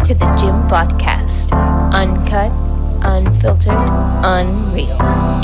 to the Gym Podcast. Uncut, unfiltered, unreal.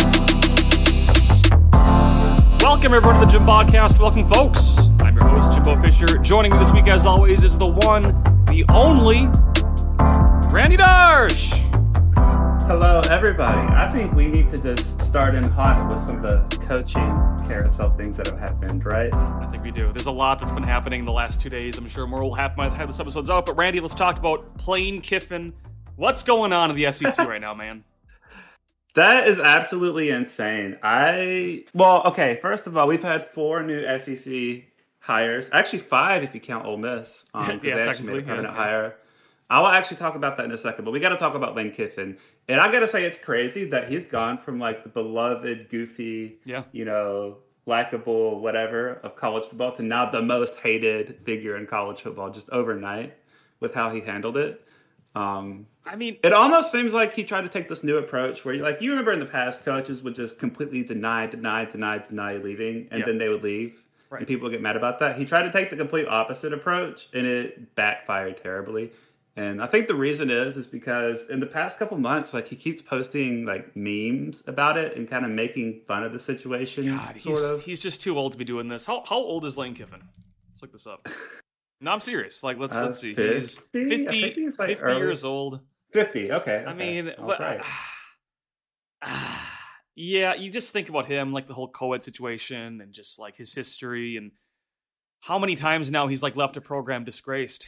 Welcome everyone to the Gym Podcast. Welcome folks. I'm your host, Jimbo Fisher. Joining me this week as always is the one, the only, Randy Darsh. Hello everybody. I think we need to just start in hot with some of the coaching carousel things that have happened, right? I think we do. There's a lot that's been happening the last 2 days. I'm sure more will happen by the time this episode's out. But Randy, let's talk about Lane Kiffin. What's going on in the SEC right now, man? That is absolutely insane. First of all, we've had 4 new SEC hires. Actually 5 if you count Ole Miss. Yeah, technically. Hire. I will actually talk about that in a second, but we got to talk about Lane Kiffin. And I got to say, it's crazy that he's gone from like the beloved, goofy, likable, whatever of college football to now the most hated figure in college football just overnight with how he handled it. It almost seems like he tried to take this new approach where you remember in the past, coaches would just completely deny leaving, and then they would leave. Right. And people would get mad about that. He tried to take the complete opposite approach, and it backfired terribly. And I think the reason is because in the past couple months, he keeps posting memes about it and kind of making fun of the situation. God, he's just too old to be doing this. How old is Lane Kiffin? Let's look this up. No, I'm serious. Let's see. 50? He's 50 years old. 50, okay. Right. Yeah, you just think about him, the whole co-ed situation and just his history and how many times now he's left a program disgraced,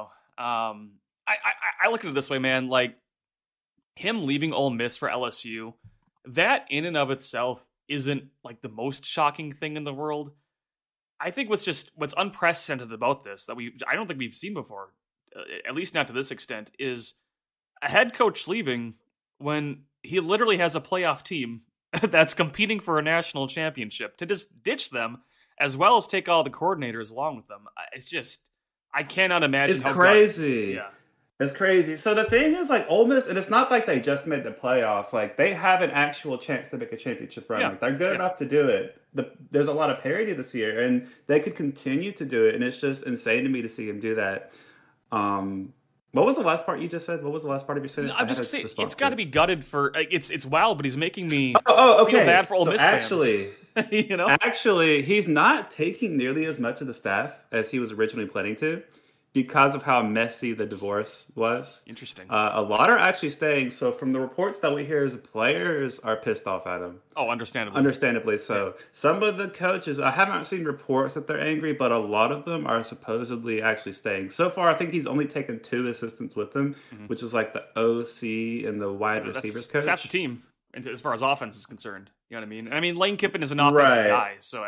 I look at it this way, man. Him leaving Ole Miss for LSU, that in and of itself isn't the most shocking thing in the world. I think what's unprecedented about this that I don't think we've seen before, at least not to this extent, is a head coach leaving when he literally has a playoff team that's competing for a national championship to just ditch them as well as take all the coordinators along with them. It's just, I cannot imagine. It's crazy. It's crazy. So the thing is, Ole Miss, and it's not like they just made the playoffs. They have an actual chance to make a championship run. Yeah. They're good enough to do it. There's a lot of parity this year, and they could continue to do it. And it's just insane to me to see him do that. What was the last part you just said? What was the last part of your sentence? I'm just saying, it's got to be gutted for. It's wild, but he's making me okay. feel bad for Ole Miss actually, fans. Actually, he's not taking nearly as much of the staff as he was originally planning to, because of how messy the divorce was. Interesting. A lot are actually staying. So from the reports that we hear, is the players are pissed off at him. Oh, understandably. Understandably so. Yeah. Some of the coaches, I haven't seen reports that they're angry, but a lot of them are supposedly actually staying. So far, I think he's only taken 2 assistants with him, which is the OC and the wide receivers coach. That's half the team, as far as offense is concerned. You know what I mean? Lane Kiffin is an offensive guy, so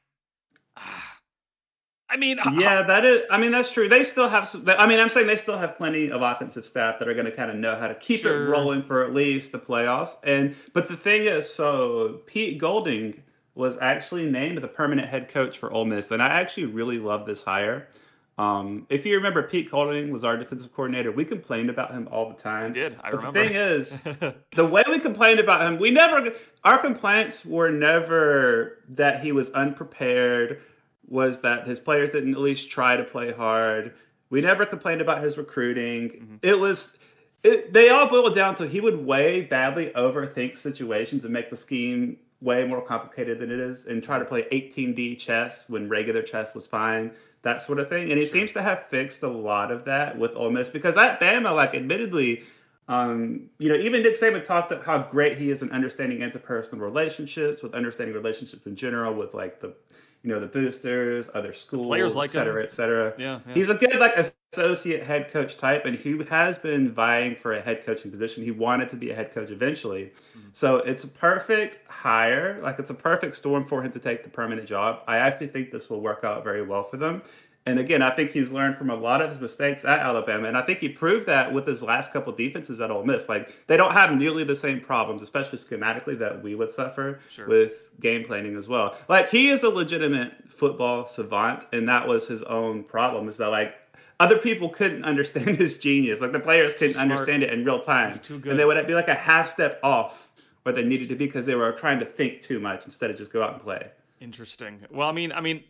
that's true. They still have I'm saying they still have plenty of offensive staff that are going to kind of know how to keep it rolling for at least the playoffs. But the thing is, so Pete Golding was actually named the permanent head coach for Ole Miss, and I actually really love this hire. If you remember, Pete Golding was our defensive coordinator. We complained about him all the time. We did. I remember. The thing is, the way we complained about him, our complaints were never that he was unprepared, was that his players didn't at least try to play hard. We never complained about his recruiting. They all boiled down to he would way badly overthink situations and make the scheme way more complicated than it is and try to play 18D chess when regular chess was fine, that sort of thing. And he seems to have fixed a lot of that with Ole Miss, because at Bama, admittedly, even Nick Saban talked about how great he is in understanding interpersonal relationships, with understanding relationships in general, with the boosters, other schools, players et cetera, et cetera. Yeah. He's a good associate head coach type, and he has been vying for a head coaching position. He wanted to be a head coach eventually. So it's a perfect hire. It's a perfect storm for him to take the permanent job. I actually think this will work out very well for them. And again, I think he's learned from a lot of his mistakes at Alabama, and I think he proved that with his last couple defenses at Ole Miss. They don't have nearly the same problems, especially schematically, that we would suffer with game planning as well. He is a legitimate football savant, and that was his own problem, is that other people couldn't understand his genius. The players couldn't understand it in real time. And they would be a half step off where they needed to be because they were trying to think too much instead of just go out and play. Interesting. Well,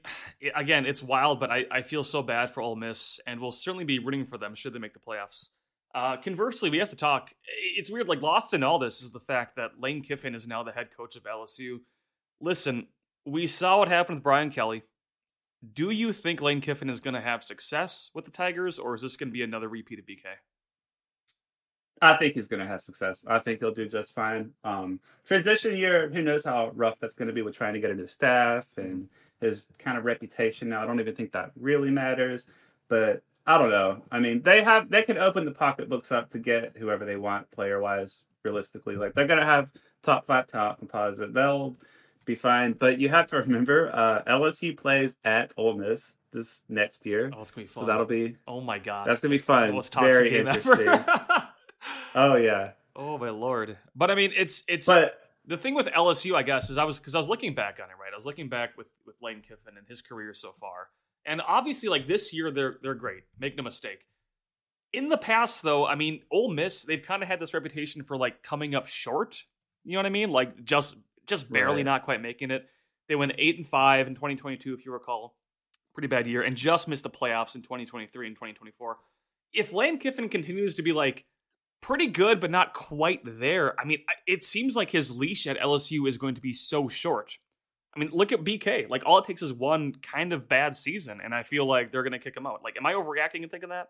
again, it's wild, but I feel so bad for Ole Miss, and we'll certainly be rooting for them should they make the playoffs Conversely, we have to talk. It's weird, like lost in all this is the fact that Lane Kiffin is now the head coach of LSU. Listen, we saw what happened with Brian Kelly. Do you think Lane Kiffin is going to have success with the Tigers, or is this going to be another repeat of BK? I think he's going to have success. I think he'll do just fine. Transition year, who knows how rough that's going to be with trying to get a new staff and his kind of reputation now. I don't even think that really matters, but I don't know. I mean, they can open the pocketbooks up to get whoever they want player-wise, realistically. Like, they're going to have top 5 talent composite. They'll be fine, but you have to remember, LSU plays at Ole Miss this next year. Oh, it's going to be fun. So that'll be... Oh, my God. That's going to be fun. The most toxic Very game interesting. ever. Oh, yeah. Oh, my Lord. But, I mean, it's But the thing with LSU, I guess, is I was looking back on it, right? I was looking back with Lane Kiffin and his career so far. And obviously, like, this year, they're great. Make no mistake. In the past, though, I mean, Ole Miss, they've kind of had this reputation for, like, coming up short. You know what I mean? Like, just barely Right. not quite making it. They went 8-5 in 2022, if you recall. Pretty bad year. And just missed the playoffs in 2023 and 2024. If Lane Kiffin continues to be, like, pretty good, but not quite there, I mean, it seems like his leash at LSU is going to be so short. I mean, look at BK. Like, all it takes is one kind of bad season, and I feel like they're going to kick him out. Like, am I overreacting and thinking that?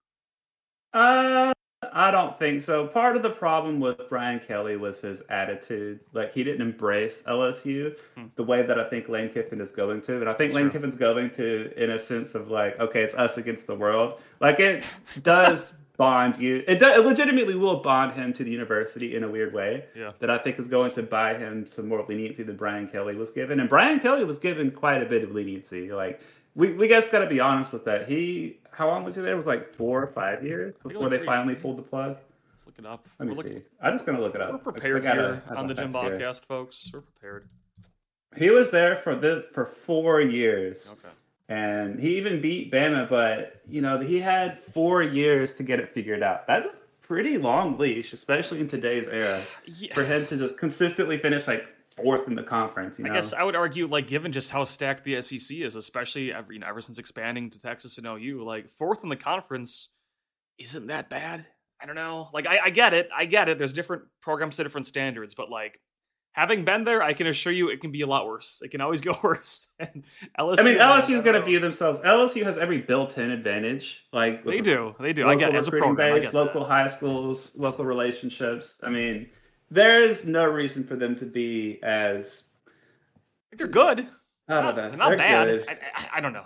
I don't think so. Part of the problem with Brian Kelly was his attitude. Like, he didn't embrace LSU the way that I think Lane Kiffin is going to. And I think Lane Kiffin's going to in a sense of like, okay, it's us against the world. Like, it does bond you. It legitimately will bond him to the university in a weird way that I think is going to buy him some more leniency than Brian Kelly was given. And Brian Kelly was given quite a bit of leniency. Like, we guys got to be honest with that. How long was he there? It was like 4 or 5 years before they finally pulled the plug. Let's look it up. Let me see. I'm just going to look it up. We're prepared here on the Jim Podcast, folks. We're prepared. He was there for 4 years. Okay. And he even beat Bama, but, he had 4 years to get it figured out. That's a pretty long leash, especially in today's era, for him to just consistently finish, like, 4th in the conference. I guess I would argue, like, given just how stacked the SEC is, especially ever since expanding to Texas and OU, like, 4th in the conference isn't that bad. I don't know. Like, I get it. There's different programs to different standards, but, like, having been there, I can assure you it can be a lot worse. It can always go worse. And LSU is going to view themselves. LSU has every built-in advantage. Like, they do. I get it. As a program, local high schools, local relationships. I mean, there's no reason for them to be as... They're good. I don't know. They're not bad. I don't know.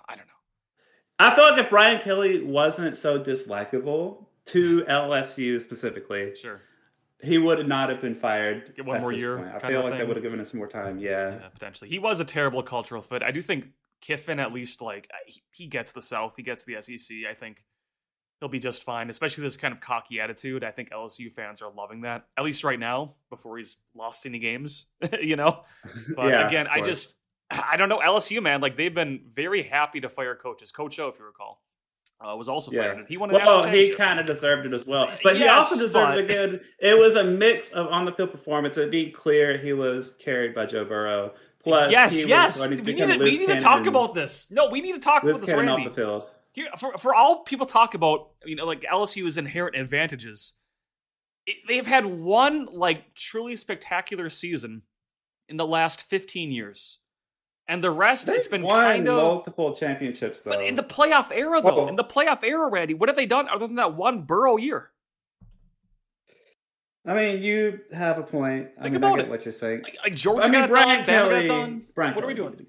I feel like if Brian Kelly wasn't so dislikable to LSU specifically, he would not have been fired. Get one more year. I feel like they would have given us more time. Yeah, potentially. He was a terrible cultural fit. I do think Kiffin, at least, like, he gets the South. He gets the SEC. I think he'll be just fine, especially this kind of cocky attitude. I think LSU fans are loving that, at least right now, before he's lost any games, But again, I don't know. LSU, man, like, they've been very happy to fire coaches. Coach O, if you recall, was also fired. And he won a national championship. He kind of deserved it as well. But he also deserved it again. It was a mix of on-the-field performance. To be clear, he was carried by Joe Burrow. Plus, we need to talk about this. No, we need to talk about this, Randy. Off the field. Here, for all people talk about, like, LSU's inherent advantages, they've had one, like, truly spectacular season in the last 15 years. And the rest, it's been kind of... multiple championships, though. But in the playoff era, though. In the playoff era, Randy, what have they done other than that one Burrow year? I mean, you have a point. Think about I get what you're saying. Like Georgia got Brian done, Kelly, Bama got done. What are we doing?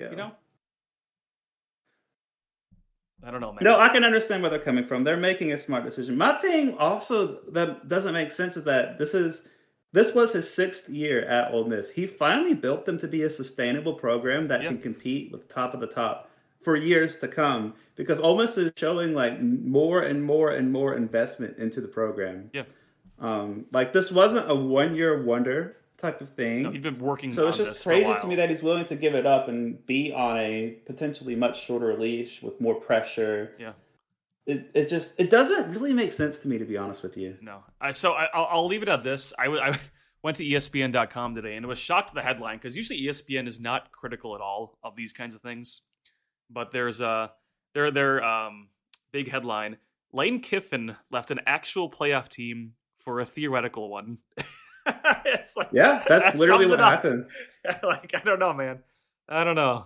I don't know, man. No, I can understand where they're coming from. They're making a smart decision. My thing also that doesn't make sense is that this was his 6th year at Ole Miss. He finally built them to be a sustainable program that can compete with top of the top for years to come, because Ole Miss is showing, like, more and more and more investment into the program. Yeah. Like, this wasn't a 1-year wonder type of thing. No, he's been working on this. So it's just crazy to me that he's willing to give it up and be on a potentially much shorter leash with more pressure. Yeah. It doesn't really make sense to me, to be honest with you. No. So I'll leave it at this. I went to ESPN.com today and was shocked at the headline, because usually ESPN is not critical at all of these kinds of things. But there's their big headline: Lane Kiffin left an actual playoff team for a theoretical one. It's like, yeah, that's literally what happened. Like, I don't know, man. I don't know.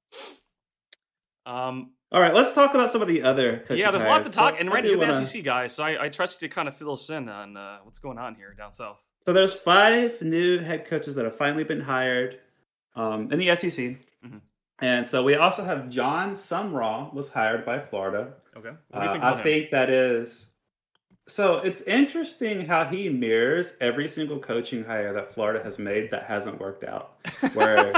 All right, let's talk about some of the other coaching there's hires. lots to talk. So, and Randy, you're the SEC guy, so I trust you to kind of fill us in on what's going on here down south. So there's 5 new head coaches that have finally been hired in the SEC. Mm-hmm. And so we also have John Sumrall was hired by Florida. Okay. What do you think I think that is... So it's interesting how he mirrors every single coaching hire that Florida has made that hasn't worked out. Where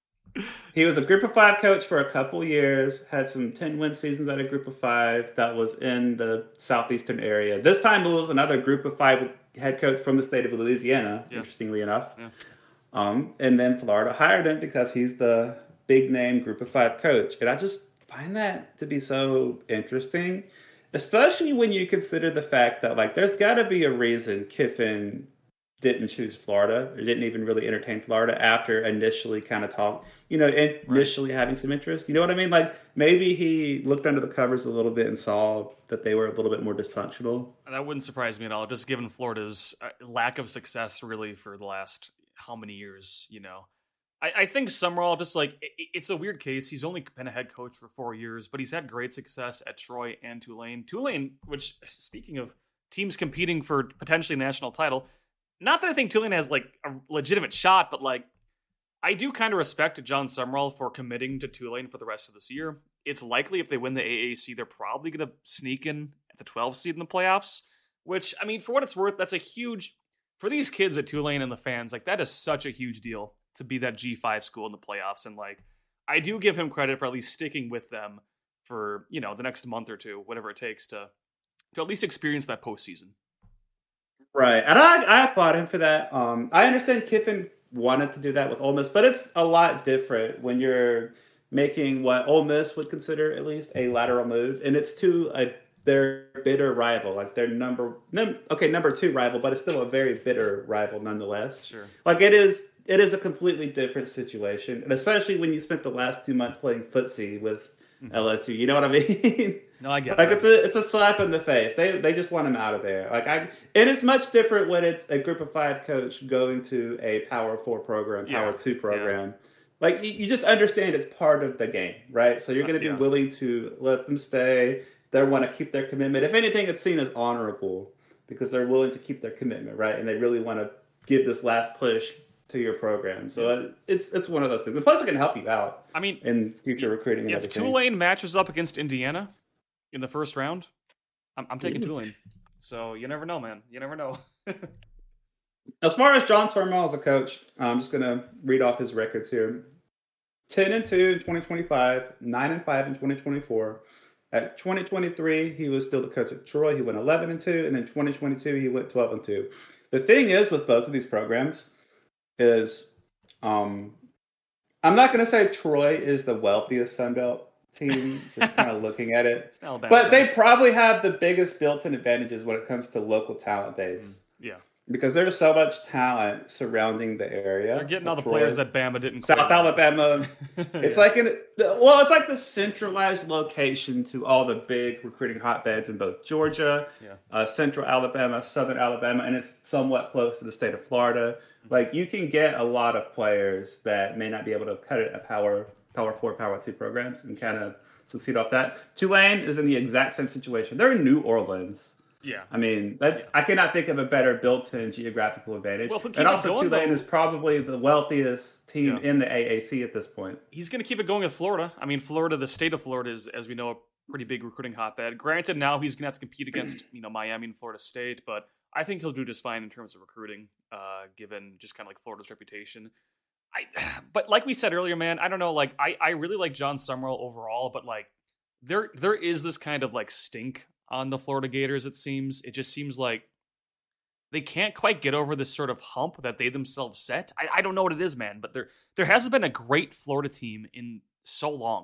he was a Group of 5 coach for a couple years, had some 10-win seasons at a Group of 5 that was in the southeastern area. This time it was another Group of 5 head coach from the state of Louisiana, interestingly enough. Yeah. And then Florida hired him because he's the big-name Group of 5 coach. And I just find that to be so interesting, especially when you consider the fact that, like, there's got to be a reason Kiffin didn't choose Florida or didn't even really entertain Florida after initially kind of initially having some interest. You know what I mean? Like, maybe he looked under the covers a little bit and saw that they were a little bit more dysfunctional. That wouldn't surprise me at all, just given Florida's lack of success really for the last how many years, you know. I think Sumrall, just like, it's a weird case. He's only been a head coach for 4 years, but he's had great success at Troy and Tulane. Tulane, which, speaking of teams competing for potentially a national title, not that I think Tulane has, like, a legitimate shot, but, like, I do kind of respect John Sumrall for committing to Tulane for the rest of this year. It's likely if they win the AAC, they're probably going to sneak in at the 12th seed in the playoffs, which, I mean, for what it's worth, that's a huge... For these kids at Tulane and the fans, like, that is such a huge deal to be that G5 school in the playoffs. And, like, I do give him credit for at least sticking with them for, you know, the next month or two, whatever it takes to at least experience that postseason. Right. And I applaud him for that. I understand Kiffin wanted to do that with Ole Miss, but it's a lot different when you're making what Ole Miss would consider at least a lateral move. And it's to their bitter rival, like their number 2 rival, but it's still a very bitter rival nonetheless. Sure. Like, it is a completely different situation, and especially when you spent the last 2 months playing footsie with LSU. You know what I mean? No, I get like that. It's a slap in the face. They just want him out of there. It is much different when it's a Group of 5 coach going to a Power 4 program, Power 2 program. Yeah. Like, you just understand it's part of the game, right? So you're going to be willing to let them stay. They want to keep their commitment. If anything, it's seen as honorable because they're willing to keep their commitment, right? And they really want to give this last push to your program. So it's one of those things. And plus, it can help you out. I mean, in future recruiting. And if Tulane matches up against Indiana in the first round, I'm taking Tulane. So you never know, man. You never know. As far as John Sumrall as a coach, I'm just going to read off his records here. 10-2 in 2025, 9-5 in 2024. At 2023, he was still the coach at Troy. He went 11-2, and in 2022, he went 12-2. The thing is with both of these programs is, I'm not going to say Troy is the wealthiest Sun Belt team, just kind of looking at it. But they probably have the biggest built-in advantages when it comes to local talent base. Yeah. Because there's so much talent surrounding the area. They're getting all the players that Bama didn't. South Alabama. It's like it's like the centralized location to all the big recruiting hotbeds in both Georgia, Central Alabama, Southern Alabama, and it's somewhat close to the state of Florida. Like, you can get a lot of players that may not be able to cut it at Power 4, Power 2 programs and kind of succeed off that. Tulane is in the exact same situation. They're in New Orleans. Yeah, I mean, I cannot think of a better built-in geographical advantage. Well, and also, Tulane is probably the wealthiest team in the AAC at this point. He's going to keep it going with Florida. I mean, Florida, the state of Florida is, as we know, a pretty big recruiting hotbed. Granted, now he's going to have to compete against Miami and Florida State, but I think he'll do just fine in terms of recruiting, given just kind of like Florida's reputation. But like we said earlier, man, I don't know. Like, I really like John Sumrall overall, but like there is this kind of like stink on the Florida Gators, it seems. It just seems like they can't quite get over this sort of hump that they themselves set. I don't know what it is, man, but there hasn't been a great Florida team in so long.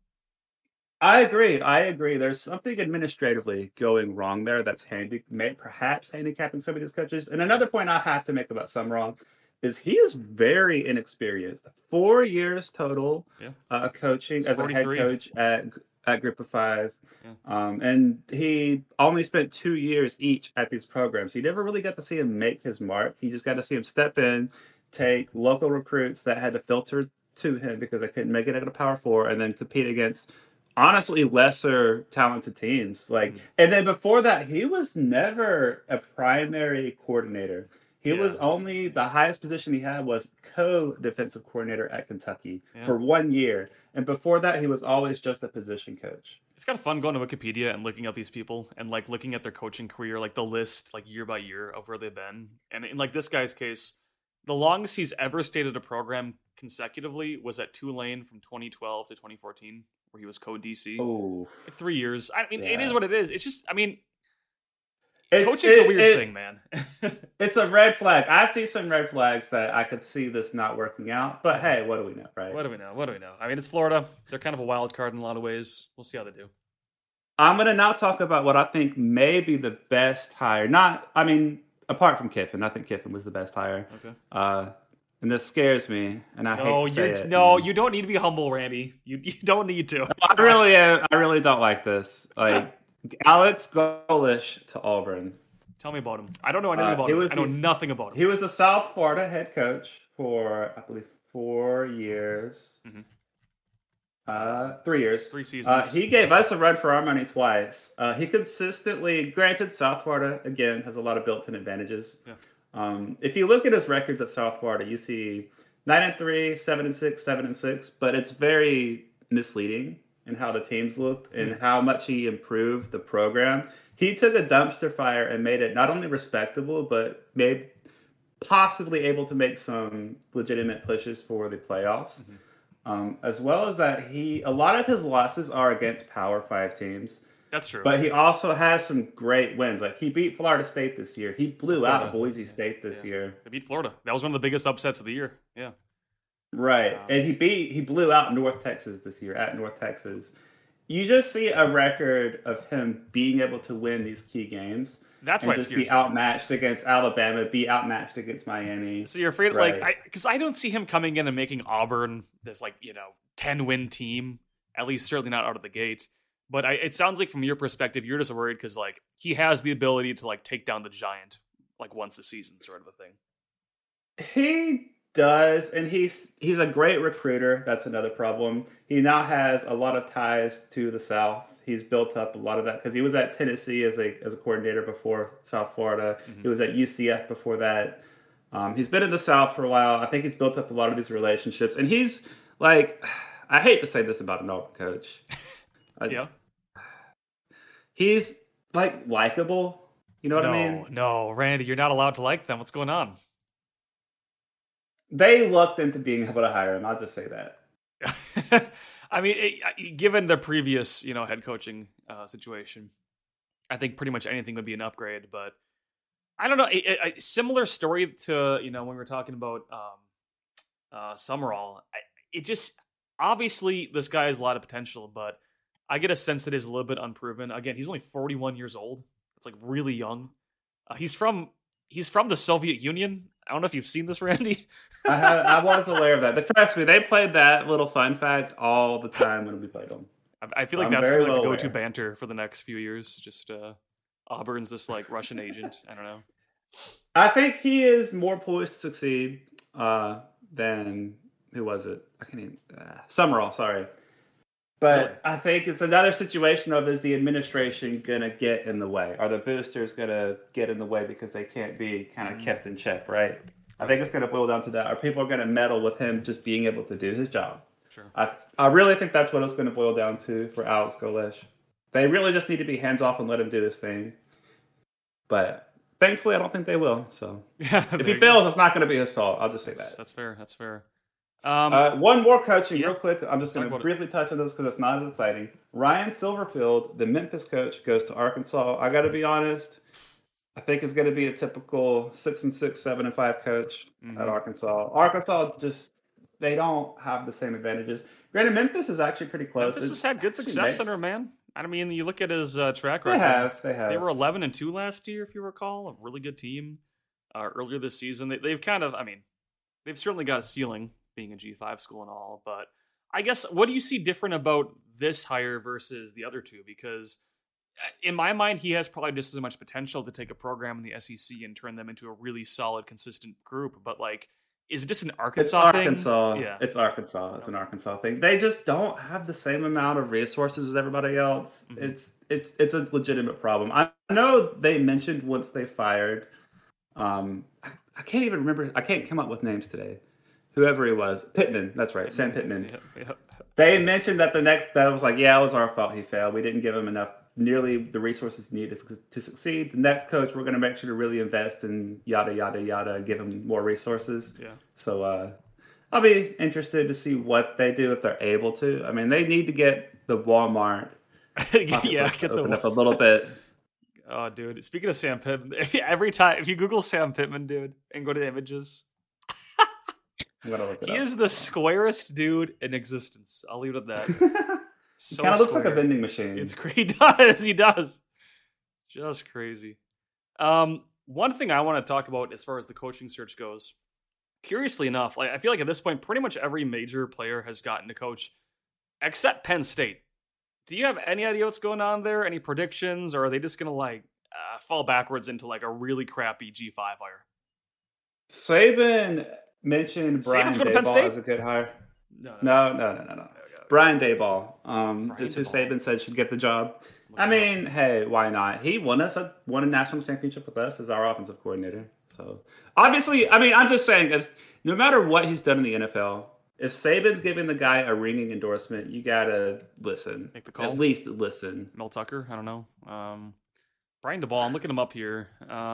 I agree. There's something administratively going wrong there that's perhaps handicapping some of these coaches. And another point I have to make about Sumrall is he is very inexperienced. 4 years total coaching as a head coach at Group of Five. Yeah. And he only spent 2 years each at these programs. You never really got to see him make his mark. You just got to see him step in, take local recruits that had to filter to him because they couldn't make it at a Power Four, and then compete against honestly lesser talented teams. And then before that, he was never a primary coordinator. He was only, the highest position he had was co-defensive coordinator at Kentucky for 1 year. And before that, he was always just a position coach. It's kind of fun going to Wikipedia and looking up these people and like looking at their coaching career, like the list, like year by year of where they've been. And in like this guy's case, the longest he's ever stayed at a program consecutively was at Tulane from 2012 to 2014, where he was co-DC. Oh, 3 years. I mean, it is what it is. It's just, I mean, It's, coaching's a weird thing, man. It's a red flag. I see some red flags that I could see this not working out. But hey, what do we know, right? What do we know? What do we know? I mean, it's Florida. They're kind of a wild card in a lot of ways. We'll see how they do. I'm going to now talk about what I think may be the best hire. Apart from Kiffin. I think Kiffin was the best hire. Okay. And this scares me, and I hate to say it. No, you don't need to be humble, Randy. You don't need to. I really am. I really don't like this. Like, Alex Golesh to Auburn. Tell me about him. I don't know anything about him. I know nothing about him. He was a South Florida head coach for, I believe, 4 years. Mm-hmm. 3 years. 3 seasons. He gave us a run for our money twice. He consistently, granted, South Florida, again, has a lot of built-in advantages. Yeah. If you look at his records at South Florida, you see 9-3, 7-6, 7-6, but it's very misleading in how the teams looked and how much he improved the program. He took a dumpster fire and made it not only respectable, but made possibly able to make some legitimate pushes for the playoffs. As well as that, a lot of his losses are against Power 5 teams. That's true. But he also has some great wins. Like, he beat Florida State this year. He blew out Boise State this year. They beat Florida. That was one of the biggest upsets of the year. Yeah. Right. And he blew out North Texas this year at North Texas. You just see a record of him being able to win these key games. That's why it's be outmatched against Alabama, be outmatched against Miami. So you're afraid, because I don't see him coming in and making Auburn this 10-win team. At least certainly not out of the gate. But it sounds like from your perspective, you're just worried because he has the ability to take down the giant once a season, sort of a thing. He does, and he's a great recruiter. That's another problem. He now has a lot of ties to the South. He's built up a lot of that because he was at Tennessee as a coordinator before South Florida. Mm-hmm. He was at UCF before that. He's been in the South for a while. I think he's built up a lot of these relationships, and he's I hate to say this about an Auburn coach. Yeah. He's likable. You know what I mean? No, Randy, you're not allowed to like them. What's going on? They looked into being able to hire him. I'll just say that. I mean, given the previous, head coaching situation, I think pretty much anything would be an upgrade. But I don't know. A similar story to when we were talking about Summerall. It just obviously this guy has a lot of potential, but I get a sense that he's a little bit unproven. Again, he's only 41 years old. It's really young. He's from the Soviet Union. I don't know if you've seen this, Randy. I was aware of that. But trust me, they played that little fun fact all the time when we played them. I feel like that's going to be the go-to banter for the next few years. Just Auburn's this Russian agent. I don't know. I think he is more poised to succeed than who was it? I can't even Summerall. Sorry. But really? I think it's another situation of, is the administration going to get in the way? Are the boosters going to get in the way because they can't be kind of kept in check, right? I think it's going to boil down to that. Are people going to meddle with him just being able to do his job? Sure. I really think that's what it's going to boil down to for Alex Golesh. They really just need to be hands off and let him do this thing. But thankfully, I don't think they will. So if he fails, it's not going to be his fault. I'll just say that. That's fair. That's fair. One more coaching real quick. I'm just going to briefly touch on this because it's not as exciting. Ryan Silverfield, the Memphis coach, goes to Arkansas. I got to be honest. I think it's going to be a typical 6-6, 7-5 coach at Arkansas. Arkansas they don't have the same advantages. Granted, Memphis is actually pretty close. Memphis has had good success under man. I mean, you look at his track record. They have. They were 11-2 last year, if you recall. A really good team. Earlier this season, they've kind of. I mean, they've certainly got a ceiling, being a G5 school and all, but I guess what do you see different about this hire versus the other two, because in my mind, he has probably just as much potential to take a program in the SEC and turn them into a really solid, consistent group. But like, is it just an Arkansas thing? Arkansas. Yeah, It's Arkansas. It's an Arkansas thing. They just don't have the same amount of resources as everybody else. It's a legitimate problem. I know they mentioned once they fired. I can't even remember. I can't come up with names today. Whoever he was, Pittman. That's right, Sam Pittman. Yep. They mentioned that that was like, yeah, it was our fault. He failed. We didn't give him nearly the resources needed to succeed. The next coach, we're going to make sure to really invest in yada yada yada, and give him more resources. Yeah. So I'll be interested to see what they do if they're able to. I mean, they need to get the Walmart open up a little bit. Oh, dude! Speaking of Sam Pittman, if you Google Sam Pittman, dude, and go to the images, I'm gonna look it he up. is the squarest dude in existence. I'll leave it at that. He kind of looks like a vending machine. It's great. He does. Just crazy. One thing I want to talk about as far as the coaching search goes, curiously enough, I feel like at this point, pretty much every major player has gotten to coach, except Penn State. Do you have any idea what's going on there? Any predictions, or are they just gonna fall backwards into like a really crappy G5 hire? Saban mentioned Brian Daboll as a good hire. No. Brian Daboll is who Saban said should get the job. I mean, hey, why not? He won a national championship with us as our offensive coordinator. So obviously, I mean, I'm just saying, no matter what he's done in the NFL, if Saban's giving the guy a ringing endorsement, you gotta listen. Make the call. At least listen. Mel Tucker, I don't know. Brian Daboll, I'm looking him up here.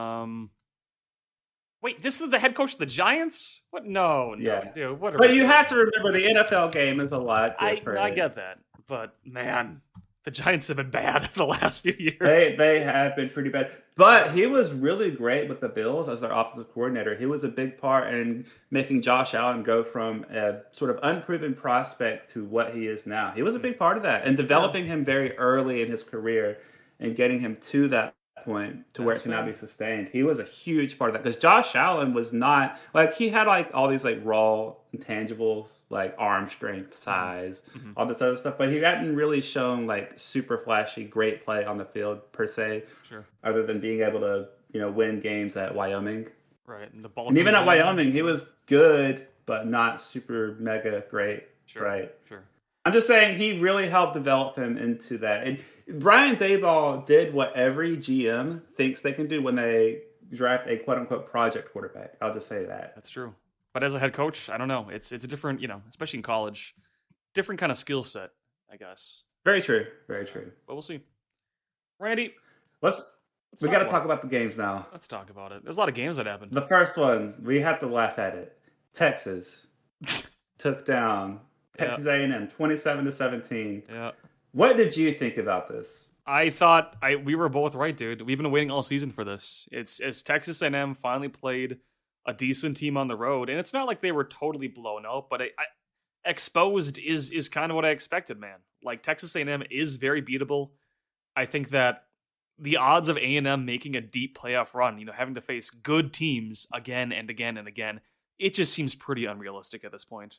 Wait, this is the head coach of the Giants? What? No, dude. What? But you have to remember the NFL game is a lot different. I get that, but man, the Giants have been bad the last few years. They have been pretty bad. But he was really great with the Bills as their offensive coordinator. He was a big part in making Josh Allen go from a sort of unproven prospect to what he is now. He was a big part of that and developing him very early in his career and getting him to that point to where it cannot be sustained. He was a huge part of that because Josh Allen was not like he had like all these like raw intangibles like arm strength, size, all this other stuff, but he hadn't really shown like super flashy great play on the field per se. Sure. Other than being able to win games at Wyoming. Right. And even at Wyoming, he was good but not super mega great. Sure. Right. Sure. I'm just saying he really helped develop him into that. And Brian Daboll did what every GM thinks they can do when they draft a quote-unquote project quarterback. I'll just say that. That's true. But as a head coach, I don't know. It's a different, especially in college, different kind of skill set, I guess. Very true. Very true. But we'll see. Randy, we got to talk about the games now. Let's talk about it. There's a lot of games that happened. The first one, we have to laugh at it. Texas took down Texas A&M 27-17. Yeah. What did you think about this? I thought we were both right, dude. We've been waiting all season for this. It's as Texas A&M finally played a decent team on the road, and it's not like they were totally blown out, but exposed is kind of what I expected, man. Like Texas A&M is very beatable. I think that the odds of A&M making a deep playoff run, having to face good teams again and again and again, it just seems pretty unrealistic at this point.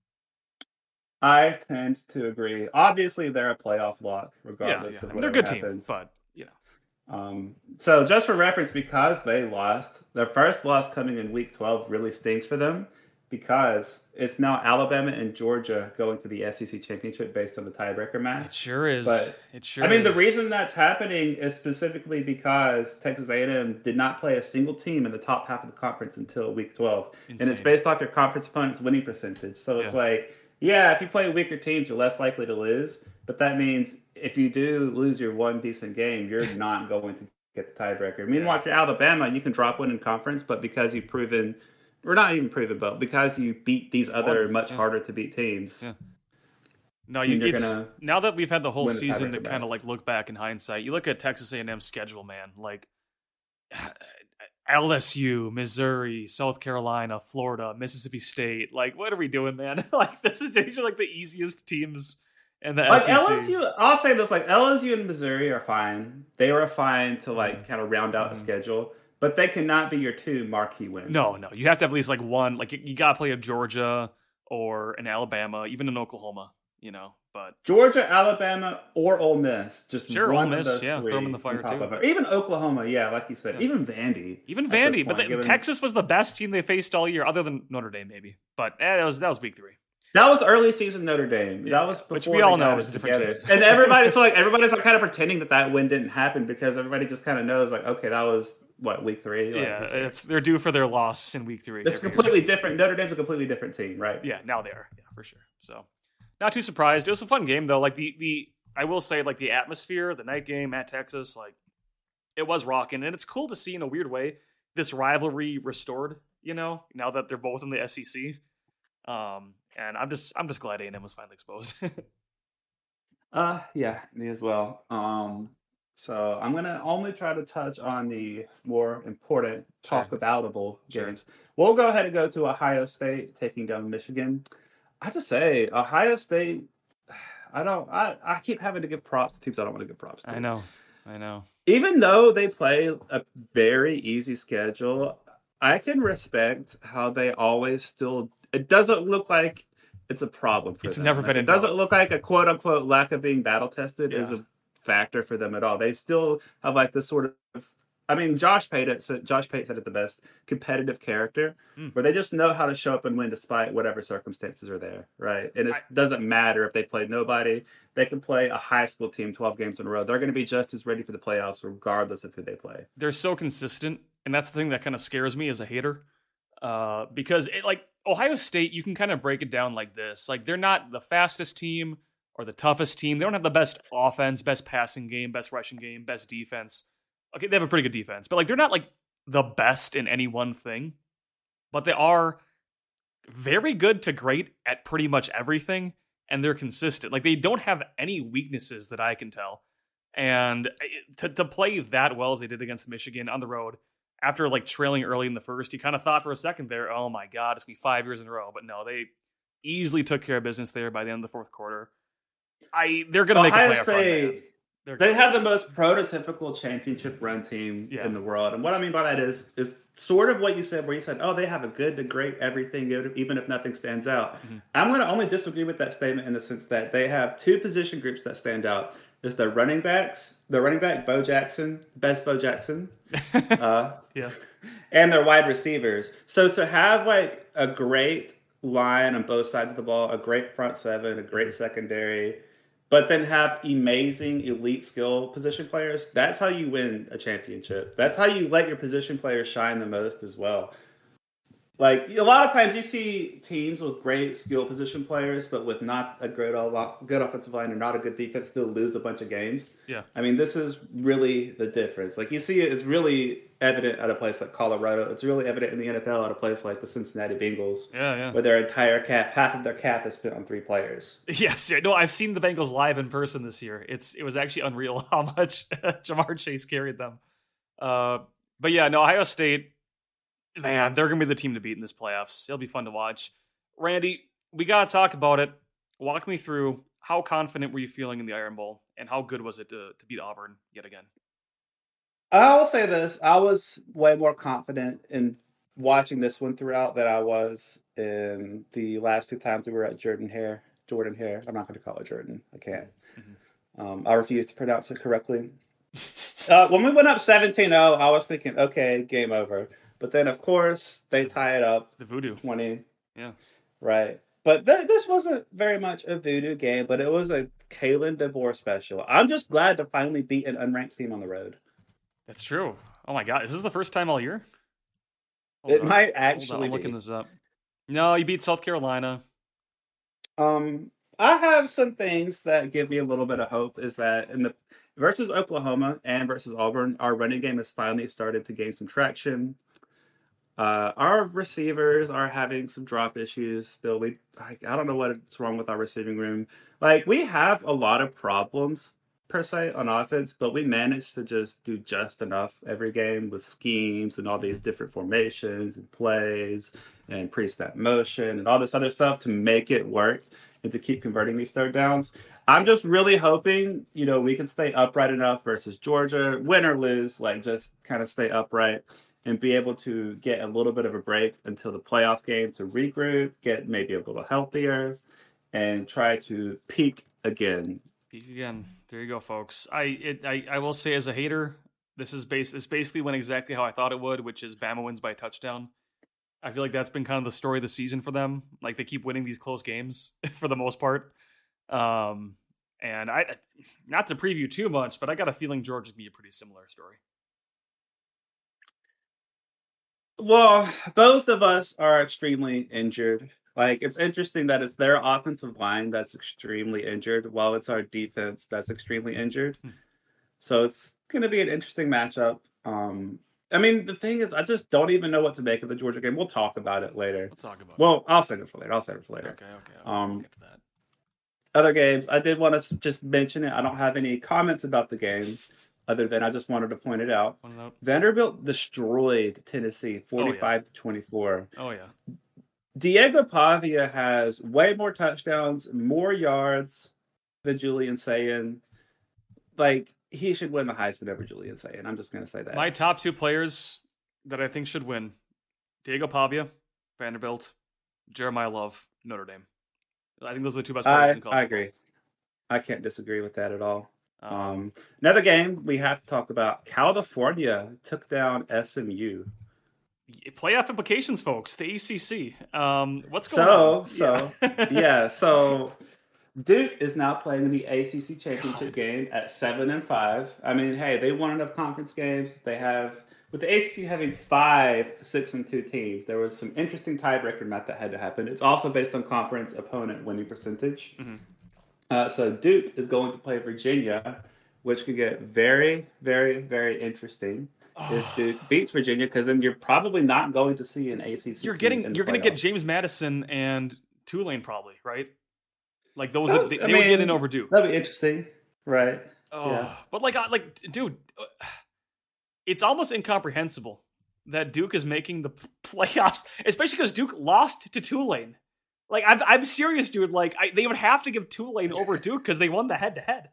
I tend to agree. Obviously, they're a playoff lock, regardless of whatever they're a good happens. team, but So just for reference, because they lost, their first loss coming in Week 12 really stings for them because it's now Alabama and Georgia going to the SEC championship based on the tiebreaker match. It sure is. The reason that's happening is specifically because Texas A&M did not play a single team in the top half of the conference until Week 12. Insane. And it's based off your conference opponent's winning percentage. So it's like, yeah, if you play weaker teams, you're less likely to lose. But that means if you do lose your one decent game, you're not going to get the tiebreaker. Meanwhile, if you're Alabama, you can drop one in conference, but because you've proven, or not even proven, but because you beat these other much harder to beat teams. Yeah. No, now that we've had the whole season to kind of like look back in hindsight, you look at Texas A&M's schedule, man, like LSU, Missouri, South Carolina, Florida, Mississippi State. Like, what are we doing, man? Like, these are like the easiest teams in the SEC. LSU, I'll say this: like LSU and Missouri are fine. They are fine to like kind of round out the schedule, but they cannot be your two marquee wins. No, you have to have at least like one. Like, you gotta play a Georgia or an Alabama, even an Oklahoma. But Georgia, Alabama, or Ole Miss, just sure, one Ole Miss, of those yeah, three throw them in the fire on top too. of it. Even Oklahoma, yeah, like you said, Yeah. even Vandy, even at this Vandy. point, But Texas was the best team they faced all year, other than Notre Dame, maybe. But that was week 3. that was early season Notre Dame. Yeah, that was before which we all they got know it is a different together. team. And everybody's kind of pretending that win didn't happen because everybody just kind of knows, like, okay, that was what, week 3? Like, yeah, they're due for their loss in week 3. It's completely different. Notre Dame's a completely different team, right? Yeah, now they are. Yeah, for sure. So, not too surprised. It was a fun game though. Like I will say, like the atmosphere, the night game at Texas, like it was rocking, and it's cool to see in a weird way this rivalry restored. You know, now that they're both in the SEC, and I'm just glad A&M was finally exposed. Yeah, me as well. So I'm gonna only try to touch on the more important, talk aboutable games. We'll go ahead and go to Ohio State taking down Michigan. I have to say, Ohio State. I keep having to give props to teams I don't want to give props to. I know. Even though they play a very easy schedule, I can respect how they always still. It doesn't look like it's a problem for them. It's never been. It doesn't look like a quote unquote lack of being battle tested is a factor for them at all. They still have like this sort of. I mean, Josh Pate said it the best: competitive character, where they just know how to show up and win despite whatever circumstances are there, right? And it doesn't matter if they play nobody; they can play a high school team 12 games in a row. They're going to be just as ready for the playoffs, regardless of who they play. They're so consistent, and that's the thing that kind of scares me as a hater, because Ohio State, you can kind of break it down like this: like they're not the fastest team or the toughest team. They don't have the best offense, best passing game, best rushing game, best defense. Okay, they have a pretty good defense, but like they're not like the best in any one thing, but they are very good to great at pretty much everything, and they're consistent. Like they don't have any weaknesses that I can tell. And to play that well as they did against Michigan on the road, after like trailing early in the first, you kind of thought for a second there, oh my God, it's gonna be 5 years in a row. But no, they easily took care of business there by the end of the fourth quarter. They're gonna make a playoff run. They have the most prototypical championship run team in the world. And what I mean by that is sort of what you said, where you said, oh, they have a good to great everything, even if nothing stands out. Mm-hmm. I'm going to only disagree with that statement in the sense that they have two position groups that stand out. There's the running back, Bo Jackson, best Bo Jackson. And their wide receivers. So to have like a great line on both sides of the ball, a great front seven, a great secondary, but then have amazing elite skill position players, that's how you win a championship. That's how you let your position players shine the most as well. Like a lot of times you see teams with great skill position players, but with not a good offensive line or not a good defense still lose a bunch of games. Yeah. I mean, this is really the difference. Like you see it's really evident at a place like Colorado. It's really evident in the NFL at a place like the Cincinnati Bengals. Yeah. Where their entire cap, half of their cap is spent on 3 players. Yes. No, I've seen the Bengals live in person this year. It was actually unreal how much Jamar Chase carried them. But yeah, no, Ohio State, man, they're going to be the team to beat in this playoffs. It'll be fun to watch. Randy, we got to talk about it. Walk me through, how confident were you feeling in the Iron Bowl, and how good was it to beat Auburn yet again? I will say this. I was way more confident in watching this one throughout than I was in the last 2 times we were at Jordan Hare. I'm not going to call it Jordan. I can't. Mm-hmm. I refuse to pronounce it correctly. When we went up 17-0, I was thinking, okay, game over. But then, of course, they tie it up. The voodoo. 20. Yeah. Right. But this wasn't very much a voodoo game, but it was a Kalen DeBoer special. I'm just glad to finally beat an unranked team on the road. That's true. Oh, my God. Is this the first time all year? It might actually be. I'm looking this up. No, you beat South Carolina. I have some things that give me a little bit of hope, is that in the versus Oklahoma and versus Auburn, our running game has finally started to gain some traction. Our receivers are having some drop issues still. I don't know what's wrong with our receiving room. Like, we have a lot of problems per se on offense, but we managed to just do just enough every game with schemes and all these different formations and plays and pre-snap motion and all this other stuff to make it work and to keep converting these third downs. I'm just really hoping, we can stay upright enough versus Georgia, win or lose, like just kind of stay upright and be able to get a little bit of a break until the playoff game to regroup, get maybe a little healthier, and try to peak again. Peak again. There you go, folks. I will say, as a hater, it's basically went exactly how I thought it would, which is Bama wins by a touchdown. I feel like that's been kind of the story of the season for them. Like, they keep winning these close games for the most part. And I, not to preview too much, but I got a feeling Georgia's gonna be a pretty similar story. Well, both of us are extremely injured. Like, it's interesting that it's their offensive line that's extremely injured, while it's our defense that's extremely injured. So it's going to be an interesting matchup. I mean, the thing is, I just don't even know what to make of the Georgia game. We'll talk about it later. I'll save it for later. Okay. We'll get to that. Other games, I did want to just mention it. I don't have any comments about the game, other than I just wanted to point it out. Vanderbilt destroyed Tennessee 45-24. Oh, yeah. Diego Pavia has way more touchdowns, more yards than Julian Sayin. Like, he should win the Heisman over Julian Sayin. I'm just going to say that. My top two players that I think should win: Diego Pavia, Vanderbilt; Jeremiah Love, Notre Dame. I think those are the two best players in college. I agree. I can't disagree with that at all. Another game we have to talk about: California took down SMU. Playoff implications, folks. The ACC. What's going on? So Duke is now playing in the ACC championship game at 7-5. I mean, hey, they won enough conference games. They have, with the ACC having 5 6-2 teams, there was some interesting tiebreaker math that had to happen. It's also based on conference opponent winning percentage. Mm-hmm. So Duke is going to play Virginia, which could get very, very, very interesting if Duke beats Virginia, because then you're probably not going to see an ACC. You're going to get James Madison and Tulane probably, right? Like those, they would get in over Duke. That'd be interesting, right? But dude, it's almost incomprehensible that Duke is making the playoffs, especially because Duke lost to Tulane. Like, I'm serious, dude. Like, they would have to give Tulane over Duke because they won the head-to-head.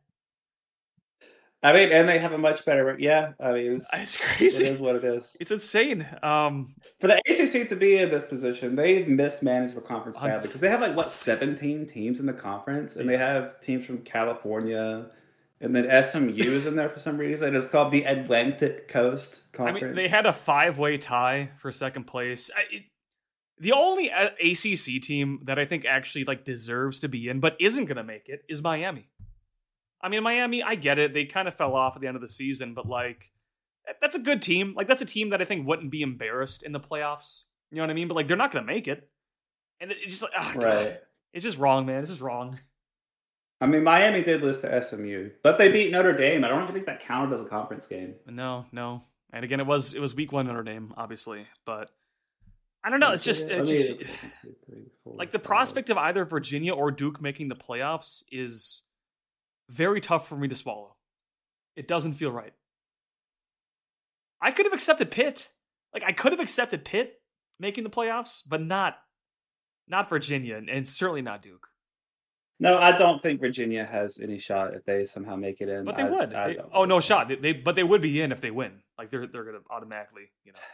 I mean, and they have a much better. Yeah, I mean, it's crazy. It is what it is. It's insane. For the ACC to be in this position, they've mismanaged the conference badly because they have 17 teams in the conference, and they have teams from California, and then SMU is in there for some reason. It's called the Atlantic Coast Conference. I mean, they had a 5-way tie for second place. The only ACC team that I think actually deserves to be in, but isn't going to make it, is Miami. I mean, Miami, I get it. They kind of fell off at the end of the season, but that's a good team. That's a team that I think wouldn't be embarrassed in the playoffs. You know what I mean? But they're not going to make it. And it's just right. God. It's just wrong, man. It's just wrong. I mean, Miami did lose to SMU, but they beat Notre Dame. I don't even think that counted as a conference game. No. And again, it was week 1 Notre Dame, obviously, but I don't know. It's just the prospect of either Virginia or Duke making the playoffs is very tough for me to swallow. It doesn't feel right. I could have accepted Pitt. I could have accepted Pitt making the playoffs, but not Virginia, and certainly not Duke. No, I don't think Virginia has any shot if they somehow make it in. But they would. No shot. But they would be in if they win. They're going to automatically,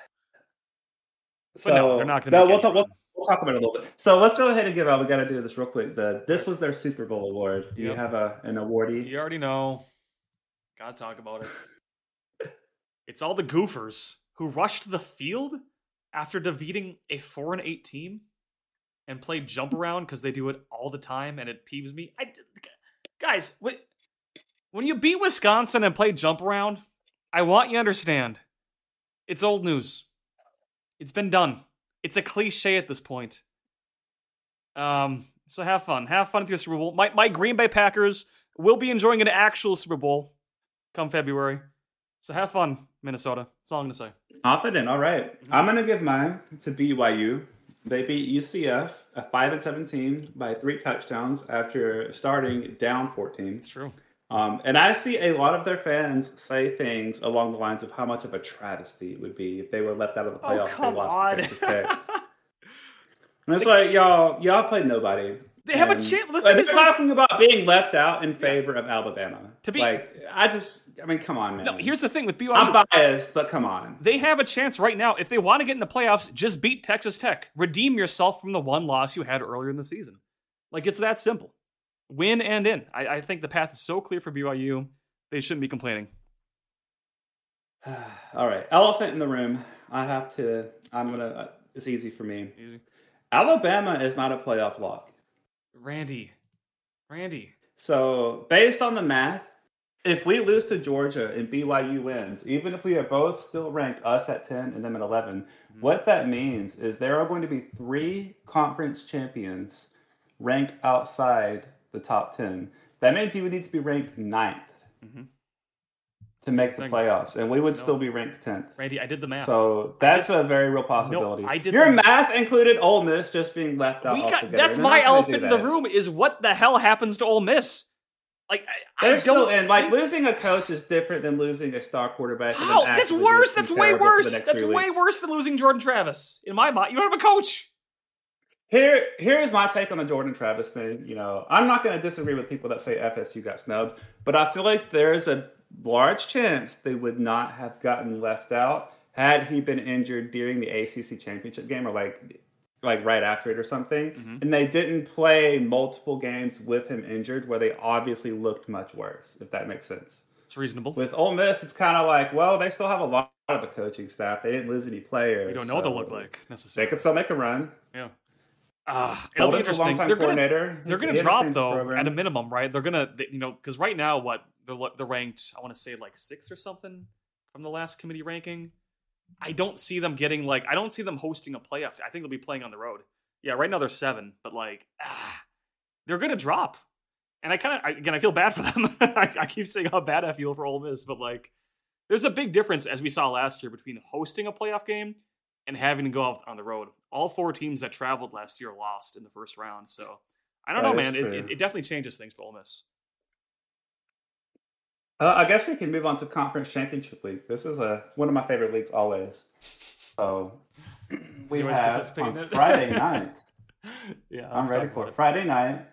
But no, they're not going to. We'll talk about it a little bit. So let's go ahead and give out. We got to do this real quick. This was their Super Bowl award. Do you have an awardee? You already know. Got to talk about it. It's all the goofers who rushed the field after defeating a 4-8 team and played jump around because they do it all the time, and it peeves me. Guys, when you beat Wisconsin and play jump around, I want you to understand. It's old news. It's been done. It's a cliche at this point. So have fun. Have fun at your Super Bowl. My Green Bay Packers will be enjoying an actual Super Bowl come February. So have fun, Minnesota. That's all I'm going to say. Confident. All right. Mm-hmm. I'm going to give mine to BYU. They beat UCF, a 5-7 team, by 3 touchdowns after starting down 14. It's true. And I see a lot of their fans say things along the lines of how much of a travesty it would be if they were left out of the playoffs. Come on. Texas Tech. And it's y'all played nobody. They have a chance. They're talking about being left out in favor of Alabama. Come on, man. No, here's the thing with BYU. I'm biased, but come on. They have a chance right now. If they want to get in the playoffs, just beat Texas Tech. Redeem yourself from the one loss you had earlier in the season. It's that simple. win and in. I think the path is so clear for BYU, they shouldn't be complaining. All right, elephant in the room. It's easy for me. Easy. Alabama is not a playoff lock. Randy. So based on the math, if we lose to Georgia and BYU wins, even if we are both still ranked, us at 10 and them at 11, what that means is there are going to be 3 conference champions ranked outside the top 10. That means you would need to be ranked 9th to make the playoffs, and we would still be ranked 10th. Randy, I did the math. So that's a very real possibility. No, Your math included Ole Miss just being left out altogether. That's my elephant in the room is what the hell happens to Ole Miss? Like, losing a coach is different than losing a star quarterback. How? That's worse. That's way worse. That's way worse than losing Jordan Travis. In my mind, you don't have a coach. Here's my take on the Jordan Travis thing. I'm not going to disagree with people that say FSU got snubbed, but I feel like there's a large chance they would not have gotten left out had he been injured during the ACC championship game or like right after it or something. And they didn't play multiple games with him injured where they obviously looked much worse, if that makes sense. It's reasonable. With Ole Miss, it's kind of like, well, they still have a lot of the coaching staff. They didn't lose any players. We don't know what they look like necessarily. They could still make a run. Yeah. It'll be interesting. They're going to drop though at a minimum, right? They're going to, because right now they're ranked, I want to say like 6th or something from the last committee ranking. I don't see them hosting a playoff. I think they'll be playing on the road. Yeah, right now they're 7, but they're going to drop. And I feel bad for them. I keep saying how bad I feel for Ole Miss, but there's a big difference, as we saw last year, between hosting a playoff game and having to go out on the road. All 4 teams that traveled last year lost in the first round. So I don't know, man. It definitely changes things for Ole Miss. I guess we can move on to Conference Championship League. This is one of my favorite leagues always. So we have on Friday night. Yeah, I'm ready for it. Friday night.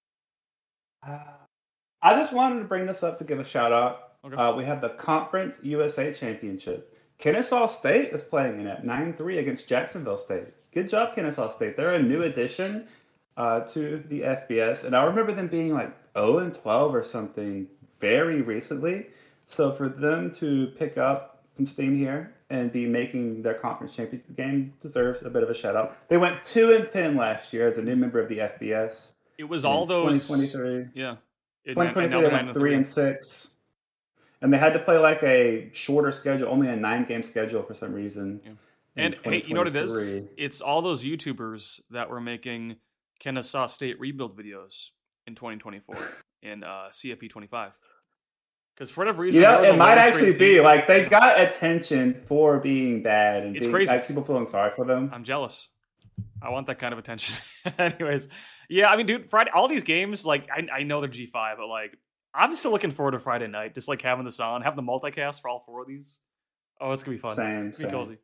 I just wanted to bring this up to give a shout out. Okay. We have the Conference USA Championship. Kennesaw State is playing in at 9-3 against Jacksonville State. Good job, Kennesaw State. They're a new addition to the FBS, and I remember them being like 0-12 or something very recently. So for them to pick up some steam here and be making their conference championship game deserves a bit of a shout out. They went 2-10 last year as a new member of the FBS. It was all those 2023. Yeah. 2023 they went 3-6. And they had to play like a shorter schedule, only a 9-game schedule for some reason. Yeah. And hey, you know what it is? It's all those YouTubers that were making Kennesaw State rebuild videos in 2024 in CFP 25. Because for whatever reason, it might actually be like they got attention for being bad, and it's crazy. Like, people feeling sorry for them. I'm jealous. I want that kind of attention. Anyways, yeah, I mean, dude, Friday, all these games, I know they're G5, but I'm still looking forward to Friday night, just having this on, having the multicast for all 4 of these. Oh, it's gonna be fun. Same. Be cozy.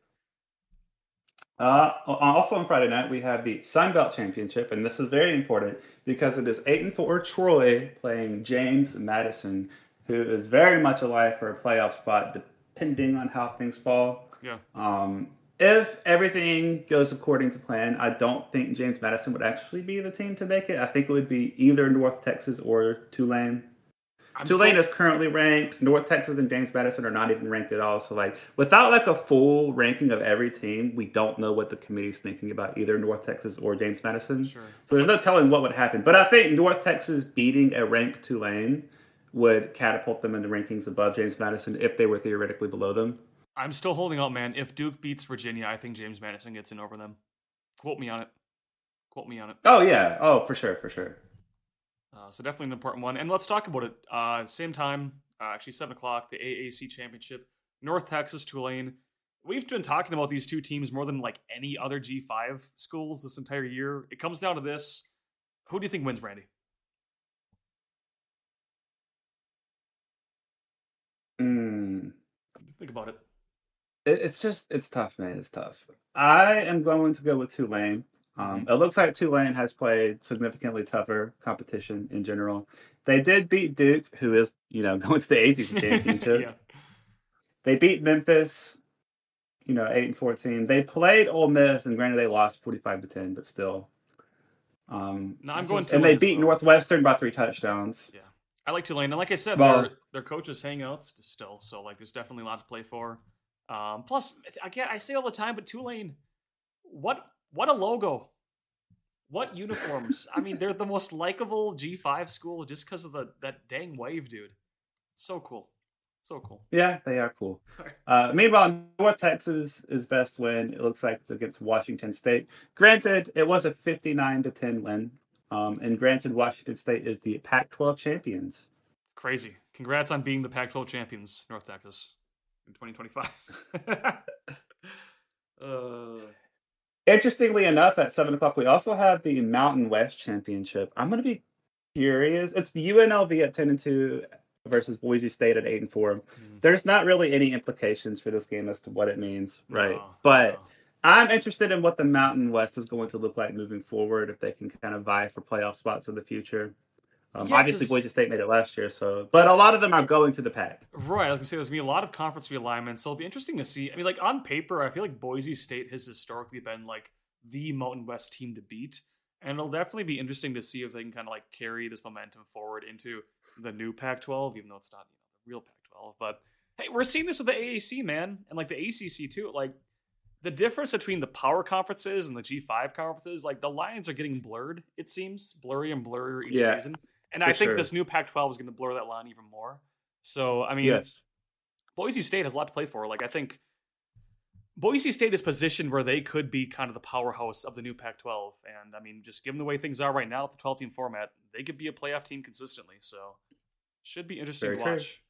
Also on Friday night, we have the Sun Belt Championship, and this is very important because it is 8-4 Troy playing James Madison, who is very much alive for a playoff spot, depending on how things fall. Yeah. If everything goes according to plan, I don't think James Madison would actually be the team to make it. I think it would be either North Texas or Tulane. Tulane is currently ranked. North Texas and James Madison are not even ranked at all. So, without a full ranking of every team, we don't know what the committee's thinking about either North Texas or James Madison. Sure. So there's no telling what would happen. But I think North Texas beating a ranked Tulane would catapult them in the rankings above James Madison if they were theoretically below them. I'm still holding out, man. If Duke beats Virginia, I think James Madison gets in over them. Quote me on it. Oh, yeah. Oh, for sure. So definitely an important one. And let's talk about it. Same time, actually 7 o'clock, the AAC Championship, North Texas, Tulane. We've been talking about these 2 teams more than any other G5 schools this entire year. It comes down to this. Who do you think wins, Randy? Think about it. It's tough, man. It's tough. I am going to go with Tulane. It looks like Tulane has played significantly tougher competition in general. They did beat Duke, who is, going to the ACC championship. Yeah. They beat Memphis, 8-14. They played Ole Miss, and granted they lost 45-10, but still. No, I'm going and they Tulane as beat well. Northwestern by 3 touchdowns. Yeah, I like Tulane, and like I said, Well- their coach is hanging out still, so like there's definitely a lot to play for. Plus, I say all the time, but Tulane, what a logo, what uniforms! I mean, they're the most likable G5 school just because of that dang wave, dude. So cool, so cool. Yeah, they are cool. Meanwhile, North Texas' best win, it looks like it's against Washington State. Granted, it was a 59-10 win. And granted, Washington State is the Pac-12 champions. Crazy! Congrats on being the Pac-12 champions, North Texas, in 2025. Interestingly enough, at 7:00, we also have the Mountain West Championship. I'm going to be curious. It's the UNLV at 10-2 versus Boise State at 8-4. There's not really any implications for this game as to what it means, right? But I'm interested in what the Mountain West is going to look like moving forward, if they can kind of vie for playoff spots in the future. Obviously, Boise State made it last year, but a lot of them are going to the Pac. Right, I was going to say there's going to be a lot of conference realignments, so it'll be interesting to see. I mean, like, on paper, I feel like Boise State has historically been, like, the Mountain West team to beat, and it'll definitely be interesting to see if they can kind of, like, carry this momentum forward into the new Pac-12, even though it's not, the real Pac-12. But, hey, we're seeing this with the AAC, man, and, like, the ACC, too. Like, the difference between the power conferences and the G5 conferences, like, the lines are getting blurred, it seems, blurrier and blurrier each season. And I think this new Pac-12 is going to blur that line even more. So, I mean, Boise State has a lot to play for. Like, I think Boise State is positioned where they could be kind of the powerhouse of the new Pac-12. And, I mean, just given the way things are right now at the 12-team format, they could be a playoff team consistently. So, should be interesting to watch.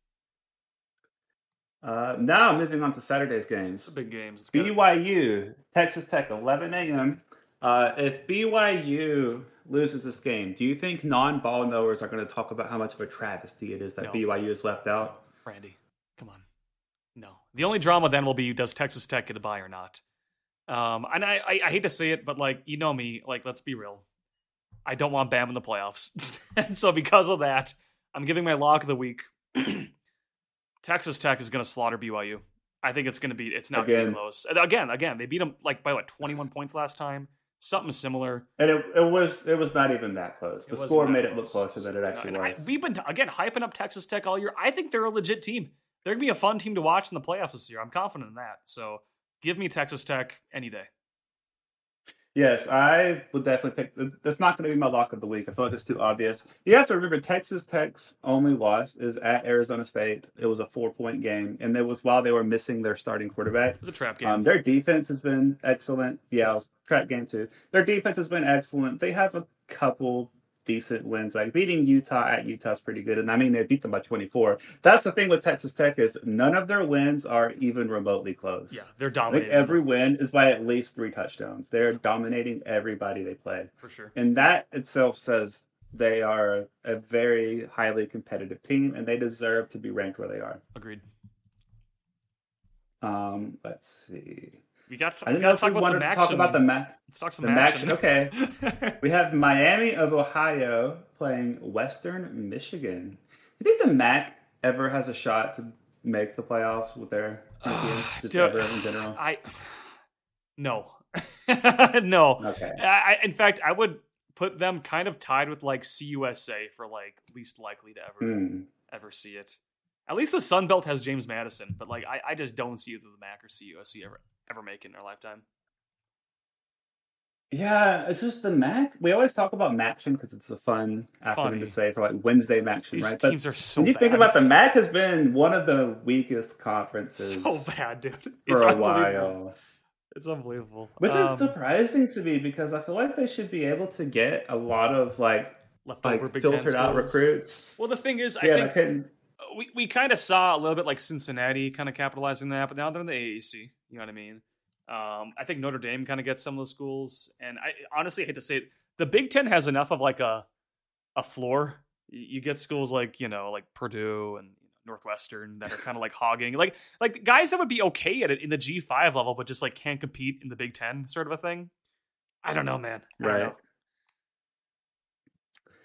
Now, moving on to Saturday's games. Big games. BYU, Texas Tech, 11 a.m. If BYU loses this game, do you think non-ball knowers are going to talk about how much of a travesty it is that BYU is left out? Randy, come on. No. The only drama then will be, does Texas Tech get a bye or not? And I hate to say it, but, like, you know me, like, let's be real. I don't want Bam in the playoffs. And so because of that, I'm giving my lock of the week. Texas Tech is going to slaughter BYU. I think it's not going to be close. Again, they beat them, like, by 21 points last time. Something similar. And it was not even that close. The score made it look closer than it actually was. We've been, again, hyping up Texas Tech all year. I think they're a legit team. They're going to be a fun team to watch in the playoffs this year. I'm confident in that. So give me Texas Tech any day. Yes, I would definitely pick. That's not going to be my lock of the week. I feel like it's too obvious. You have to remember, Texas Tech's only loss is at Arizona State. It was a 4-point game, and it was while they were missing their starting quarterback. It was a trap game. Their defense has been excellent. Yeah, it was a trap game too. Their defense has been excellent. They have a couple decent wins, like beating Utah at Utah is pretty good, and I mean they beat them by 24. That's the thing with Texas Tech, is none of their wins are even remotely close. Yeah, they're dominating. Like every win is by at least 3 touchdowns. They're dominating everybody they play. For sure. And that itself says they are a very highly competitive team, and they deserve to be ranked where they are. Agreed. Let's see. We got to talk about some action. Let's talk some action. Okay. We have Miami of Ohio playing Western Michigan. Do you think the MAC ever has a shot to make the playoffs with their champions? Just ever in general? No. No. Okay. In fact, I would put them kind of tied with, like, CUSA for, like, least likely to ever see it. At least the Sun Belt has James Madison, but, like, I just don't see either the MAC or CUSA ever make it in their lifetime. Yeah, it's just the MAC. We always talk about MACtion because it's a fun acronym to say for, like, Wednesday MACtion, right? These teams are so bad. When you think about the MAC, has been one of the weakest conferences. So bad, dude. For a while. It's unbelievable. Which is surprising to me, because I feel like they should be able to get a lot of, like filtered out recruits. Well, the thing is, I think we kind of saw a little bit like Cincinnati kind of capitalizing that, but now they're in the AAC. You know what I mean? I think Notre Dame kind of gets some of those schools, and I honestly hate to say it, the Big Ten has enough of, like, a floor. You get schools like Purdue and Northwestern that are kind of like hogging, like guys that would be okay at it in the G5 level, but just, like, can't compete in the Big Ten, sort of a thing. I don't know, man. Right.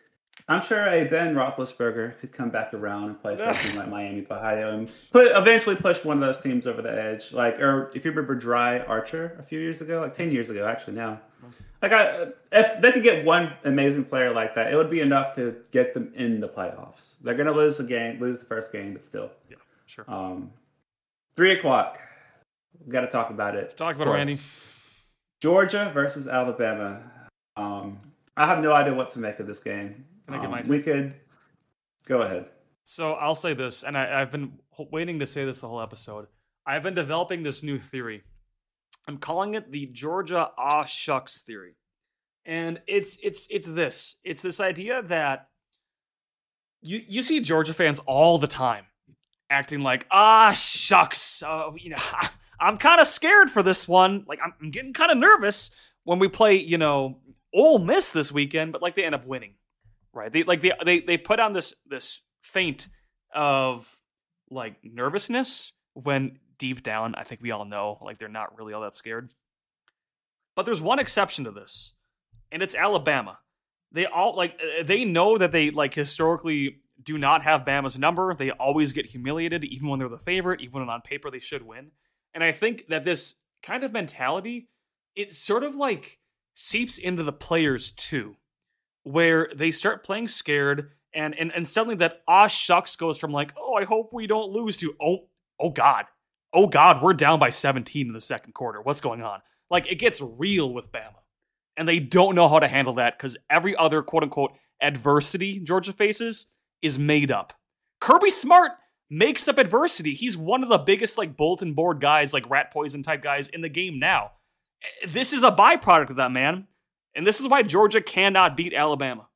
I'm sure a Ben Roethlisberger could come back around and play for a team like Miami of Ohio and eventually push one of those teams over the edge. Like, or if you remember Dry Archer a few years ago, like 10 years ago, actually now. Like, if they could get one amazing player like that, it would be enough to get them in the playoffs. They're going to lose the first game, but still. Yeah, sure. 3:00. We've got to talk about it. Let's talk about it, Randy. Georgia versus Alabama. I have no idea what to make of this game. Can I get my we could go ahead. So I'll say this, and I've been waiting to say this the whole episode. I've been developing this new theory. I'm calling it the Georgia aw shucks theory. And it's this. It's this idea that you see Georgia fans all the time acting like, shucks, I'm kind of scared for this one. Like, I'm getting kind of nervous when we play, Ole Miss this weekend, but like they end up winning, right? They put on this feint of like nervousness when deep down, I think we all know, like they're not really all that scared. But there's one exception to this, and it's Alabama. They know that they like historically do not have Bama's number. They always get humiliated, even when they're the favorite, even when on paper they should win. And I think that this kind of mentality, it sort of like seeps into the players too, where they start playing scared, and suddenly that shucks goes from like, I hope we don't lose to oh God, we're down by 17 in the second quarter. What's going on? Like, it gets real with Bama. And they don't know how to handle that because every other quote-unquote adversity Georgia faces is made up. Kirby Smart makes up adversity. He's one of the biggest like bulletin board guys, like rat poison type guys in the game now. This is a byproduct of that, man. And this is why Georgia cannot beat Alabama.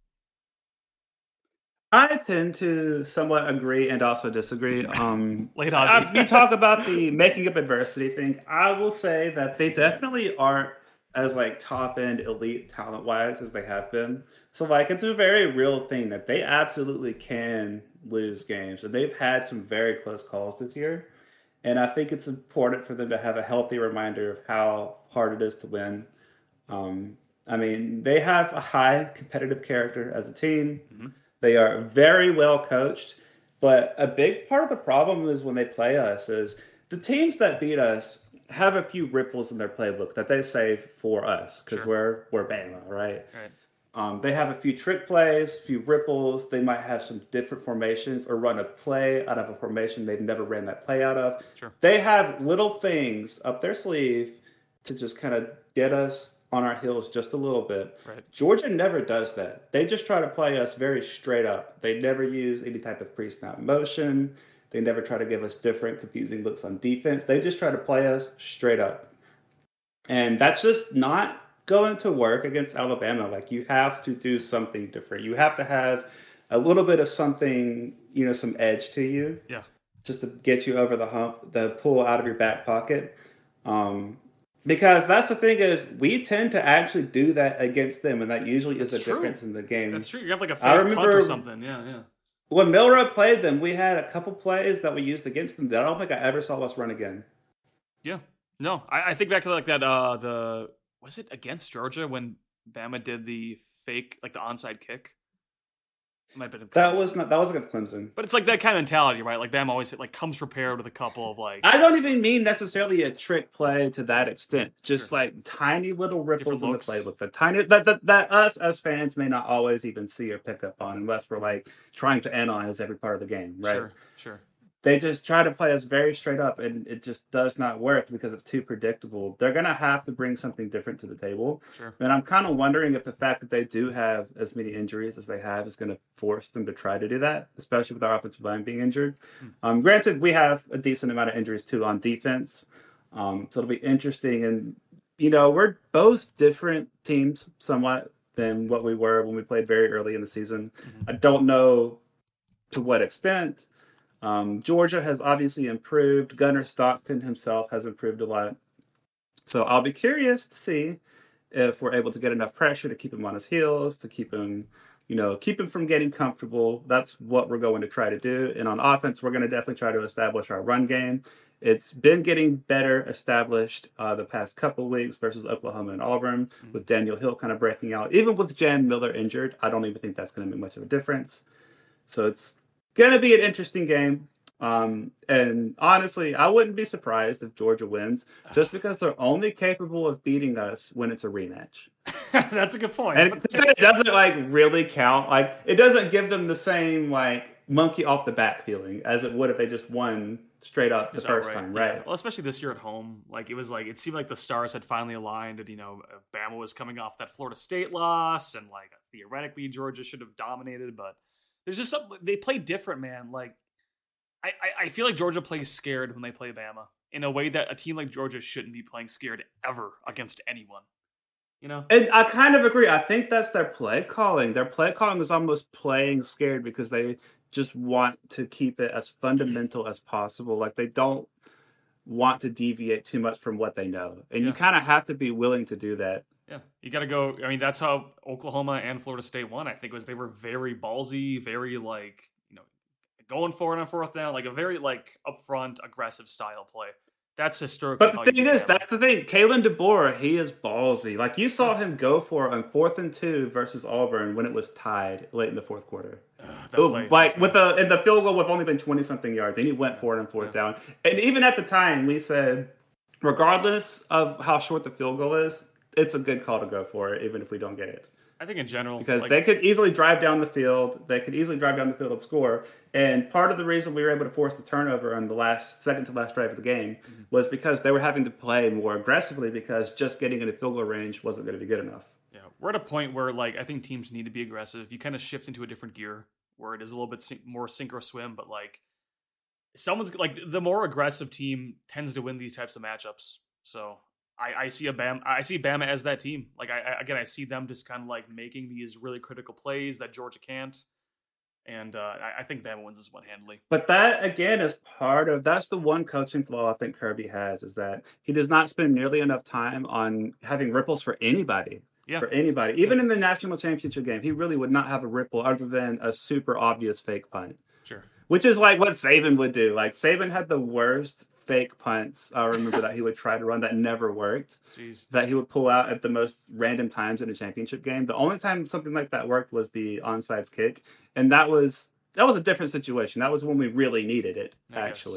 I tend to somewhat agree and also disagree. Late on. You talk about the making up adversity thing. I will say that they definitely aren't as like top end elite talent wise as they have been. So like it's a very real thing that they absolutely can lose games, and they've had some very close calls this year. And I think it's important for them to have a healthy reminder of how hard it is to win. They have a high competitive character as a team. Mm-hmm. They are very well coached, but a big part of the problem is when they play us is the teams that beat us have a few ripples in their playbook that they save for us because we're Bama, right? They have a few trick plays, a few ripples. They might have some different formations or run a play out of a formation they've never ran that play out of. Sure. They have little things up their sleeve to just kind of get us on our heels just a little bit. Right. Georgia never does that. They just try to play us very straight up. They never use any type of pre-snap motion. They never try to give us different, confusing looks on defense. They just try to play us straight up. And that's just not going to work against Alabama. Like, you have to do something different. You have to have a little bit of something, some edge to you. Yeah. Just to get you over the hump, the pull out of your back pocket. Because that's the thing is, we tend to actually do that against them, and that usually is a difference in the game. That's true. You have like a fake punt or something. Yeah. When Milroe played them, we had a couple plays that we used against them that I don't think I ever saw us run again. Yeah. No, I think back to like that, was it against Georgia when Bama did the fake, like the onside kick? Might have been that was against Clemson. But it's like that kind of mentality, right? Like Bama always comes prepared with a couple of like. I don't even mean necessarily a trick play to that extent. Just like tiny little ripples in the playbook. The tiny that us as fans may not always even see or pick up on unless we're like trying to analyze every part of the game, right? Sure. They just try to play us very straight up, and it just does not work because it's too predictable. They're going to have to bring something different to the table. Sure. And I'm kind of wondering if the fact that they do have as many injuries as they have is going to force them to try to do that, especially with our offensive line being injured. Granted, we have a decent amount of injuries, too, on defense. So it'll be interesting. And, we're both different teams somewhat than what we were when we played very early in the season. Mm-hmm. I don't know to what extent. Georgia has obviously improved. Gunnar Stockton himself has improved a lot. So I'll be curious to see if we're able to get enough pressure to keep him on his heels, to keep him, keep him from getting comfortable. That's what we're going to try to do. And on offense, we're going to definitely try to establish our run game. It's been getting better established the past couple of weeks versus Oklahoma and Auburn, with Daniel Hill kind of breaking out. Even with Jan Miller injured, I don't even think that's going to make much of a difference. So it's going to be an interesting game. And honestly, I wouldn't be surprised if Georgia wins, just because they're only capable of beating us when it's a rematch. That's a good point. And it doesn't really count. It doesn't give them the same monkey off the back feeling as it would if they just won straight up the first time, right? Yeah. Well, especially this year at home, it seemed like the stars had finally aligned, and Bama was coming off that Florida State loss, and theoretically Georgia should have dominated, but there's just something they play different, man. I feel like Georgia plays scared when they play Bama in a way that a team like Georgia shouldn't be playing scared ever against anyone. And I kind of agree. I think that's their play calling. Their play calling is almost playing scared because they just want to keep it as fundamental as possible. They don't want to deviate too much from what they know. And you kind of have to be willing to do that. Yeah, you got to go. I mean, that's how Oklahoma and Florida State won, I think, was they were very ballsy, very going for it on fourth down, a very upfront, aggressive style play. That's historically. But the thing is, that's the thing. Kalen DeBoer, he is ballsy. You saw him go for it on 4th and 2 versus Auburn when it was tied late in the fourth quarter. In the field goal with only been 20-something yards, and he went for it on fourth down. And even at the time, we said, regardless of how short the field goal is, it's a good call to go for it, even if we don't get it. I think in general, because they could easily drive down the field. They could easily drive down the field and score. And part of the reason we were able to force the turnover on the second to last drive of the game was because they were having to play more aggressively, because just getting into field goal range wasn't going to be good enough. Yeah, we're at a point where I think teams need to be aggressive. You kind of shift into a different gear where it is a little bit more sink or swim. But someone's the more aggressive team tends to win these types of matchups. So. I see Bama as that team. I see them just kind of making these really critical plays that Georgia can't, and I think Bama wins this one handily. But that again is that's the one coaching flaw I think Kirby has, is that he does not spend nearly enough time on having ripples for anybody. Yeah. For anybody, even in the national championship game, he really would not have a ripple other than a super obvious fake punt. Sure. Which is what Saban would do. Saban had the worst fake punts. I remember that he would try to run that never worked. Jeez. That he would pull out at the most random times in a championship game. The only time something like that worked was the onside kick, and that was a different situation. That was when we really needed it. I guess.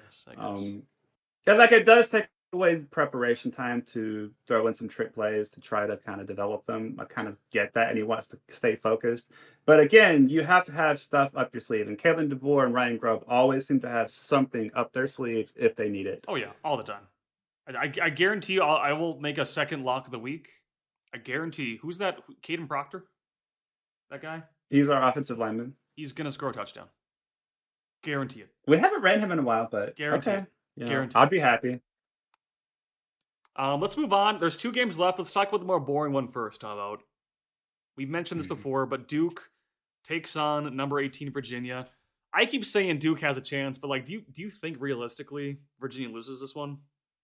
It does take away preparation time to throw in some trick plays to try to kind of develop them. I kind of get that, and he wants to stay focused. But again, you have to have stuff up your sleeve, and Kalen DeBoer and Ryan Grubb always seem to have something up their sleeve if they need it. Oh yeah, all the time. I guarantee you, I will make a second lock of the week. I guarantee. Who's that? Caden Proctor? That guy? He's our offensive lineman. He's gonna score a touchdown. Guarantee it. We haven't ran him in a while, but guarantee okay. It. Guarantee. I'd be happy. Let's move on. There's 2 games left. Let's talk about the more boring one first. How about? We've mentioned this before, but Duke takes on number 18 Virginia. I keep saying Duke has a chance, but do you think realistically Virginia loses this one?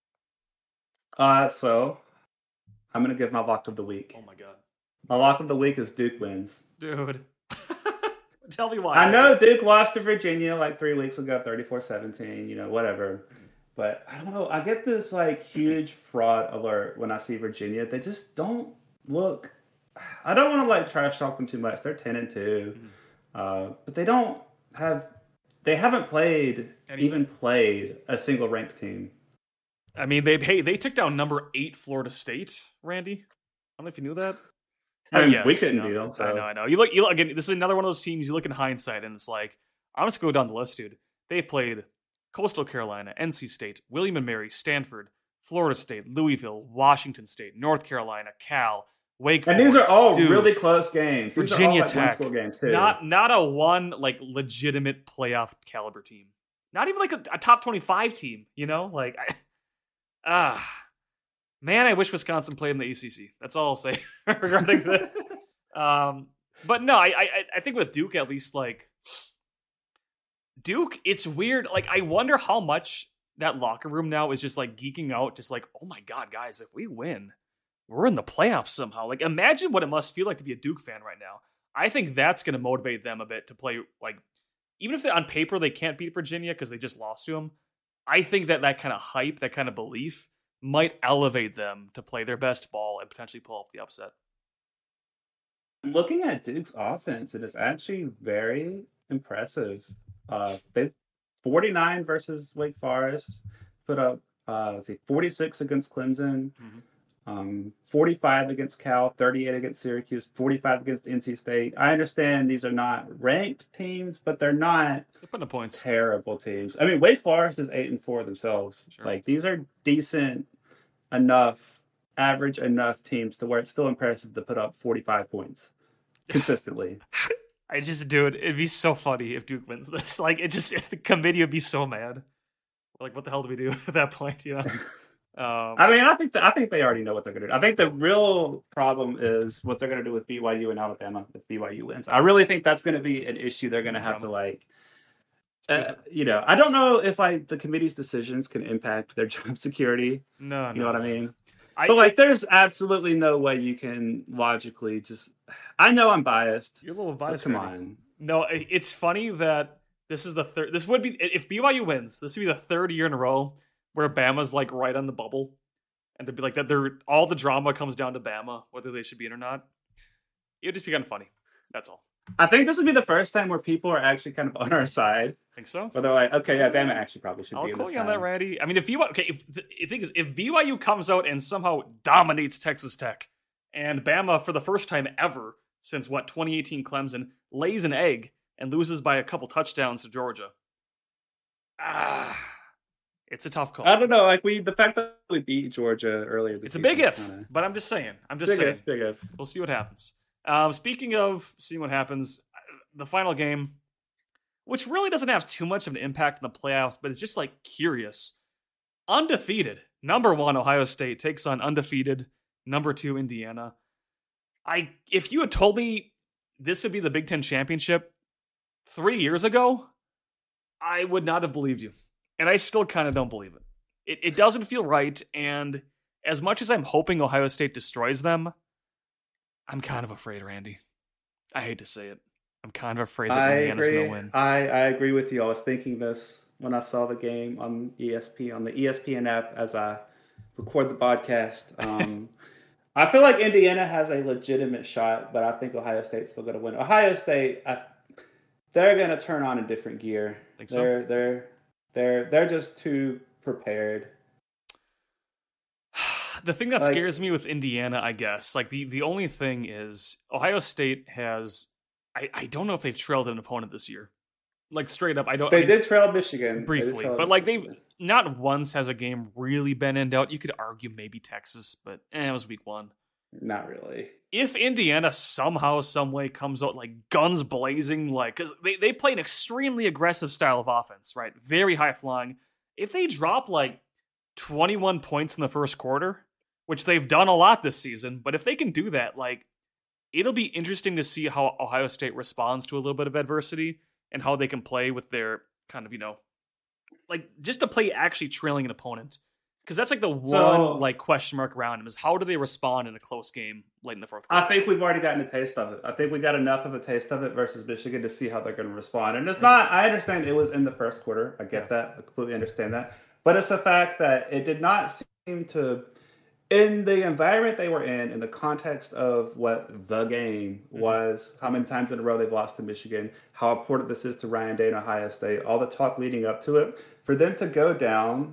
So I'm gonna give my lock of the week. Oh my god. My lock of the week is Duke wins. Dude. Tell me why. I know Duke lost to Virginia 3 weeks ago, 34-17, whatever. But I don't know. I get this huge fraud alert when I see Virginia. They just don't look. I don't want to trash talk them too much. They're 10-2, but they don't have. They haven't played a single ranked team. I mean, they took down number 8 Florida State. Randy, I don't know if you knew that. We couldn't beat them. So. I know. You look again. This is another one of those teams. You look in hindsight, and it's I'm just going down the list, dude. They've played Coastal Carolina, NC State, William & Mary, Stanford, Florida State, Louisville, Washington State, North Carolina, Cal, Wake Forest. And these are all really close games. These Virginia are all Tech. one-score games too. Not a one legitimate playoff caliber team. Not even a top 25 team. Man, I wish Wisconsin played in the ACC. That's all I'll say regarding this. But no, I think with Duke at least Duke, it's weird. I wonder how much that locker room now is just geeking out, just oh my god, guys, if we win, we're in the playoffs somehow. Imagine what it must feel like to be a Duke fan right now. I think that's going to motivate them a bit to play, like, even if on paper they can't beat Virginia because they just lost to them, I think that kind of hype, that kind of belief might elevate them to play their best ball and potentially pull off the upset. Looking at Duke's offense, it is actually very impressive. They 49 versus Wake Forest, put up 46 against Clemson, 45 against Cal, 38 against Syracuse, 45 against NC State. I understand these are not ranked teams, but they're not putting up points. Terrible teams. I mean, Wake Forest is 8-4 themselves. Sure. Like, these are decent enough, average enough teams to where it's still impressive to put up 45 points consistently. I just do it. It'd be so funny if Duke wins this. Like, the committee would be so mad. Like, what the hell do we do at that point? You know. I mean, I think they already know what they're going to do. I think the real problem is what they're going to do with BYU and Alabama if BYU wins. I really think that's going to be an issue they're going to have to, like, you know, I don't know if the committee's decisions can impact their job security. No, you know what I mean? But, like, there's absolutely no way you can logically just... I know I'm biased. You're a little biased. Come on. No, it's funny that this is the third... This would be... If BYU wins, this would be the third year in a row where Bama's, like, right on the bubble. And to be like that, all the drama comes down to Bama, whether they should be in or not. It would just be kind of funny. That's all. I think this would be the first time where people are actually kind of on our side. Think so? Where they're like, okay, yeah, Bama actually probably should be in this I'll call you on that, Randy. I mean, if BYU comes out and somehow dominates Texas Tech, and Bama, for the first time ever since, 2018 Clemson, lays an egg and loses by a couple touchdowns to Georgia. It's a tough call. I don't know. Like, the fact that we beat Georgia earlier this season, it's a big if, but I'm just saying. Big if. We'll see what happens. Speaking of seeing what happens, the final game, which really doesn't have too much of an impact on the playoffs, but it's just, like, curious. Undefeated, number 1 Ohio State takes on undefeated number 2 Indiana. If you had told me this would be the Big Ten championship 3 years ago, I would not have believed you. And I still kind of don't believe it. It doesn't feel right, and as much as I'm hoping Ohio State destroys them, I'm kind of afraid, Randy. I hate to say it. I'm kind of afraid that Indiana's going to win. I agree with you. I was thinking this when I saw the game on the ESPN app as I record the podcast. I feel like Indiana has a legitimate shot, but I think Ohio State's still going to win. Ohio State, they're going to turn on a different gear. Think so? They're just too prepared. The thing that scares me with Indiana, I guess, like the only thing is Ohio State has, I don't know if they've trailed an opponent this year. Like, straight up, They did trail Michigan. Briefly, but like they've not once has a game really been in doubt. You could argue maybe Texas, but it was week 1. Not really. If Indiana somehow, some way comes out like guns blazing, like, because they play an extremely aggressive style of offense, right? Very high flying. If they drop like 21 points in the first quarter, which they've done a lot this season, but if they can do that, like, it'll be interesting to see how Ohio State responds to a little bit of adversity and how they can play with their kind of, like, just to play actually trailing an opponent. Because that's like the one question mark around him is how do they respond in a close game late in the fourth quarter? I think we've already gotten a taste of it. I think we got enough of a taste of it versus Michigan to see how they're going to respond. And it's not, I understand it was in the first quarter. I get that. I completely understand that. But it's the fact that it did not seem to, in the environment they were in the context of what the game was, how many times in a row they've lost to Michigan, how important this is to Ryan Day and Ohio State, all the talk leading up to it, for them to go down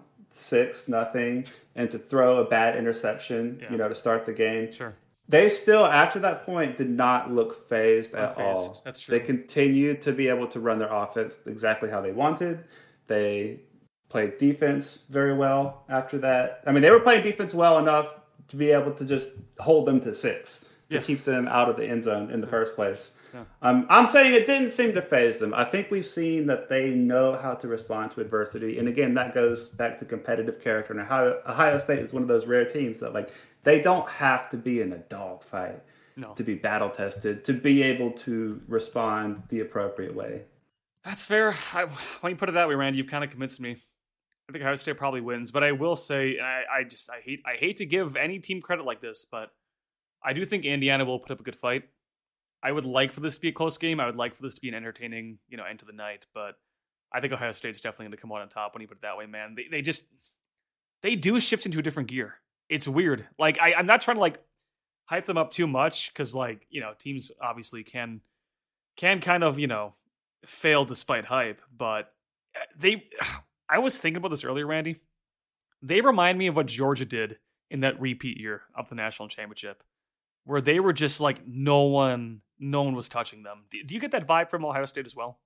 6-0 and to throw a bad interception, to start the game. Sure. They still, after that point, did not look phased at all. That's true. They continued to be able to run their offense exactly how they wanted. They played defense very well after that. I mean, they were playing defense well enough to be able to just hold them to 6 to keep them out of the end zone in the first place. Yeah. I'm saying it didn't seem to faze them. I think we've seen that they know how to respond to adversity. And again, that goes back to competitive character. And Ohio State is one of those rare teams that, like, they don't have to be in a dogfight to be battle tested, to be able to respond the appropriate way. That's fair. When you put it that way, Randy, you've kind of convinced me. I think Ohio State probably wins, but I will say I hate to give any team credit like this, but I do think Indiana will put up a good fight. I would like for this to be a close game. I would like for this to be an entertaining, end to the night. But I think Ohio State's definitely going to come out on top when you put it that way, man. They do shift into a different gear. It's weird. Like, I'm not trying to, like, hype them up too much because, like, teams obviously can kind of, fail despite hype. But I was thinking about this earlier, Randy. They remind me of what Georgia did in that repeat year of the national championship, where they were just like no one was touching them. Do you get that vibe from Ohio State as well?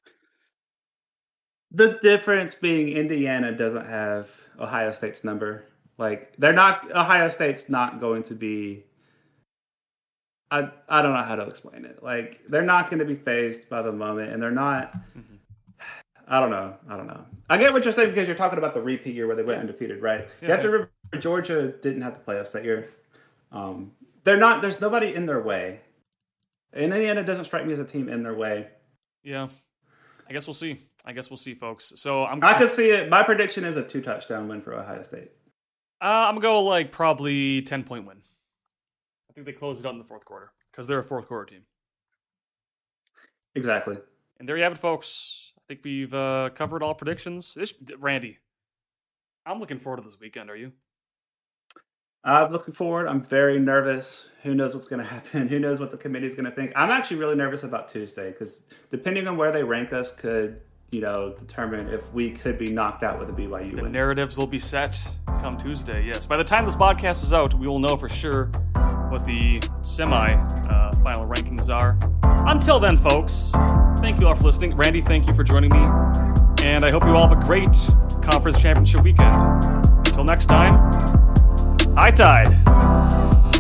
The difference being Indiana doesn't have Ohio State's number. Like, Ohio State's not going to be, I don't know how to explain it. Like, they're not going to be fazed by the moment, and they're not, I don't know. I get what you're saying because you're talking about the repeat year where they went undefeated, right? Yeah. You have to remember Georgia didn't have to play us that year. There's nobody in their way. And Indiana doesn't strike me as a team in their way. Yeah. I guess we'll see, folks. So I could see it. My prediction is a 2-touchdown win for Ohio State. I'm going to go like probably 10-point win. I think they close it out in the fourth quarter because they're a fourth quarter team. Exactly. And there you have it, folks. I think we've covered all predictions. Randy, I'm looking forward to this weekend. Are you? I'm looking forward. I'm very nervous. Who knows what's going to happen? Who knows what the committee's going to think? I'm actually really nervous about Tuesday because depending on where they rank us could, determine if we could be knocked out with a BYU win. The narratives will be set come Tuesday, yes. By the time this podcast is out, we will know for sure what the semi-final rankings are. Until then, folks, thank you all for listening. Randy, thank you for joining me. And I hope you all have a great conference championship weekend. Until next time, high tide.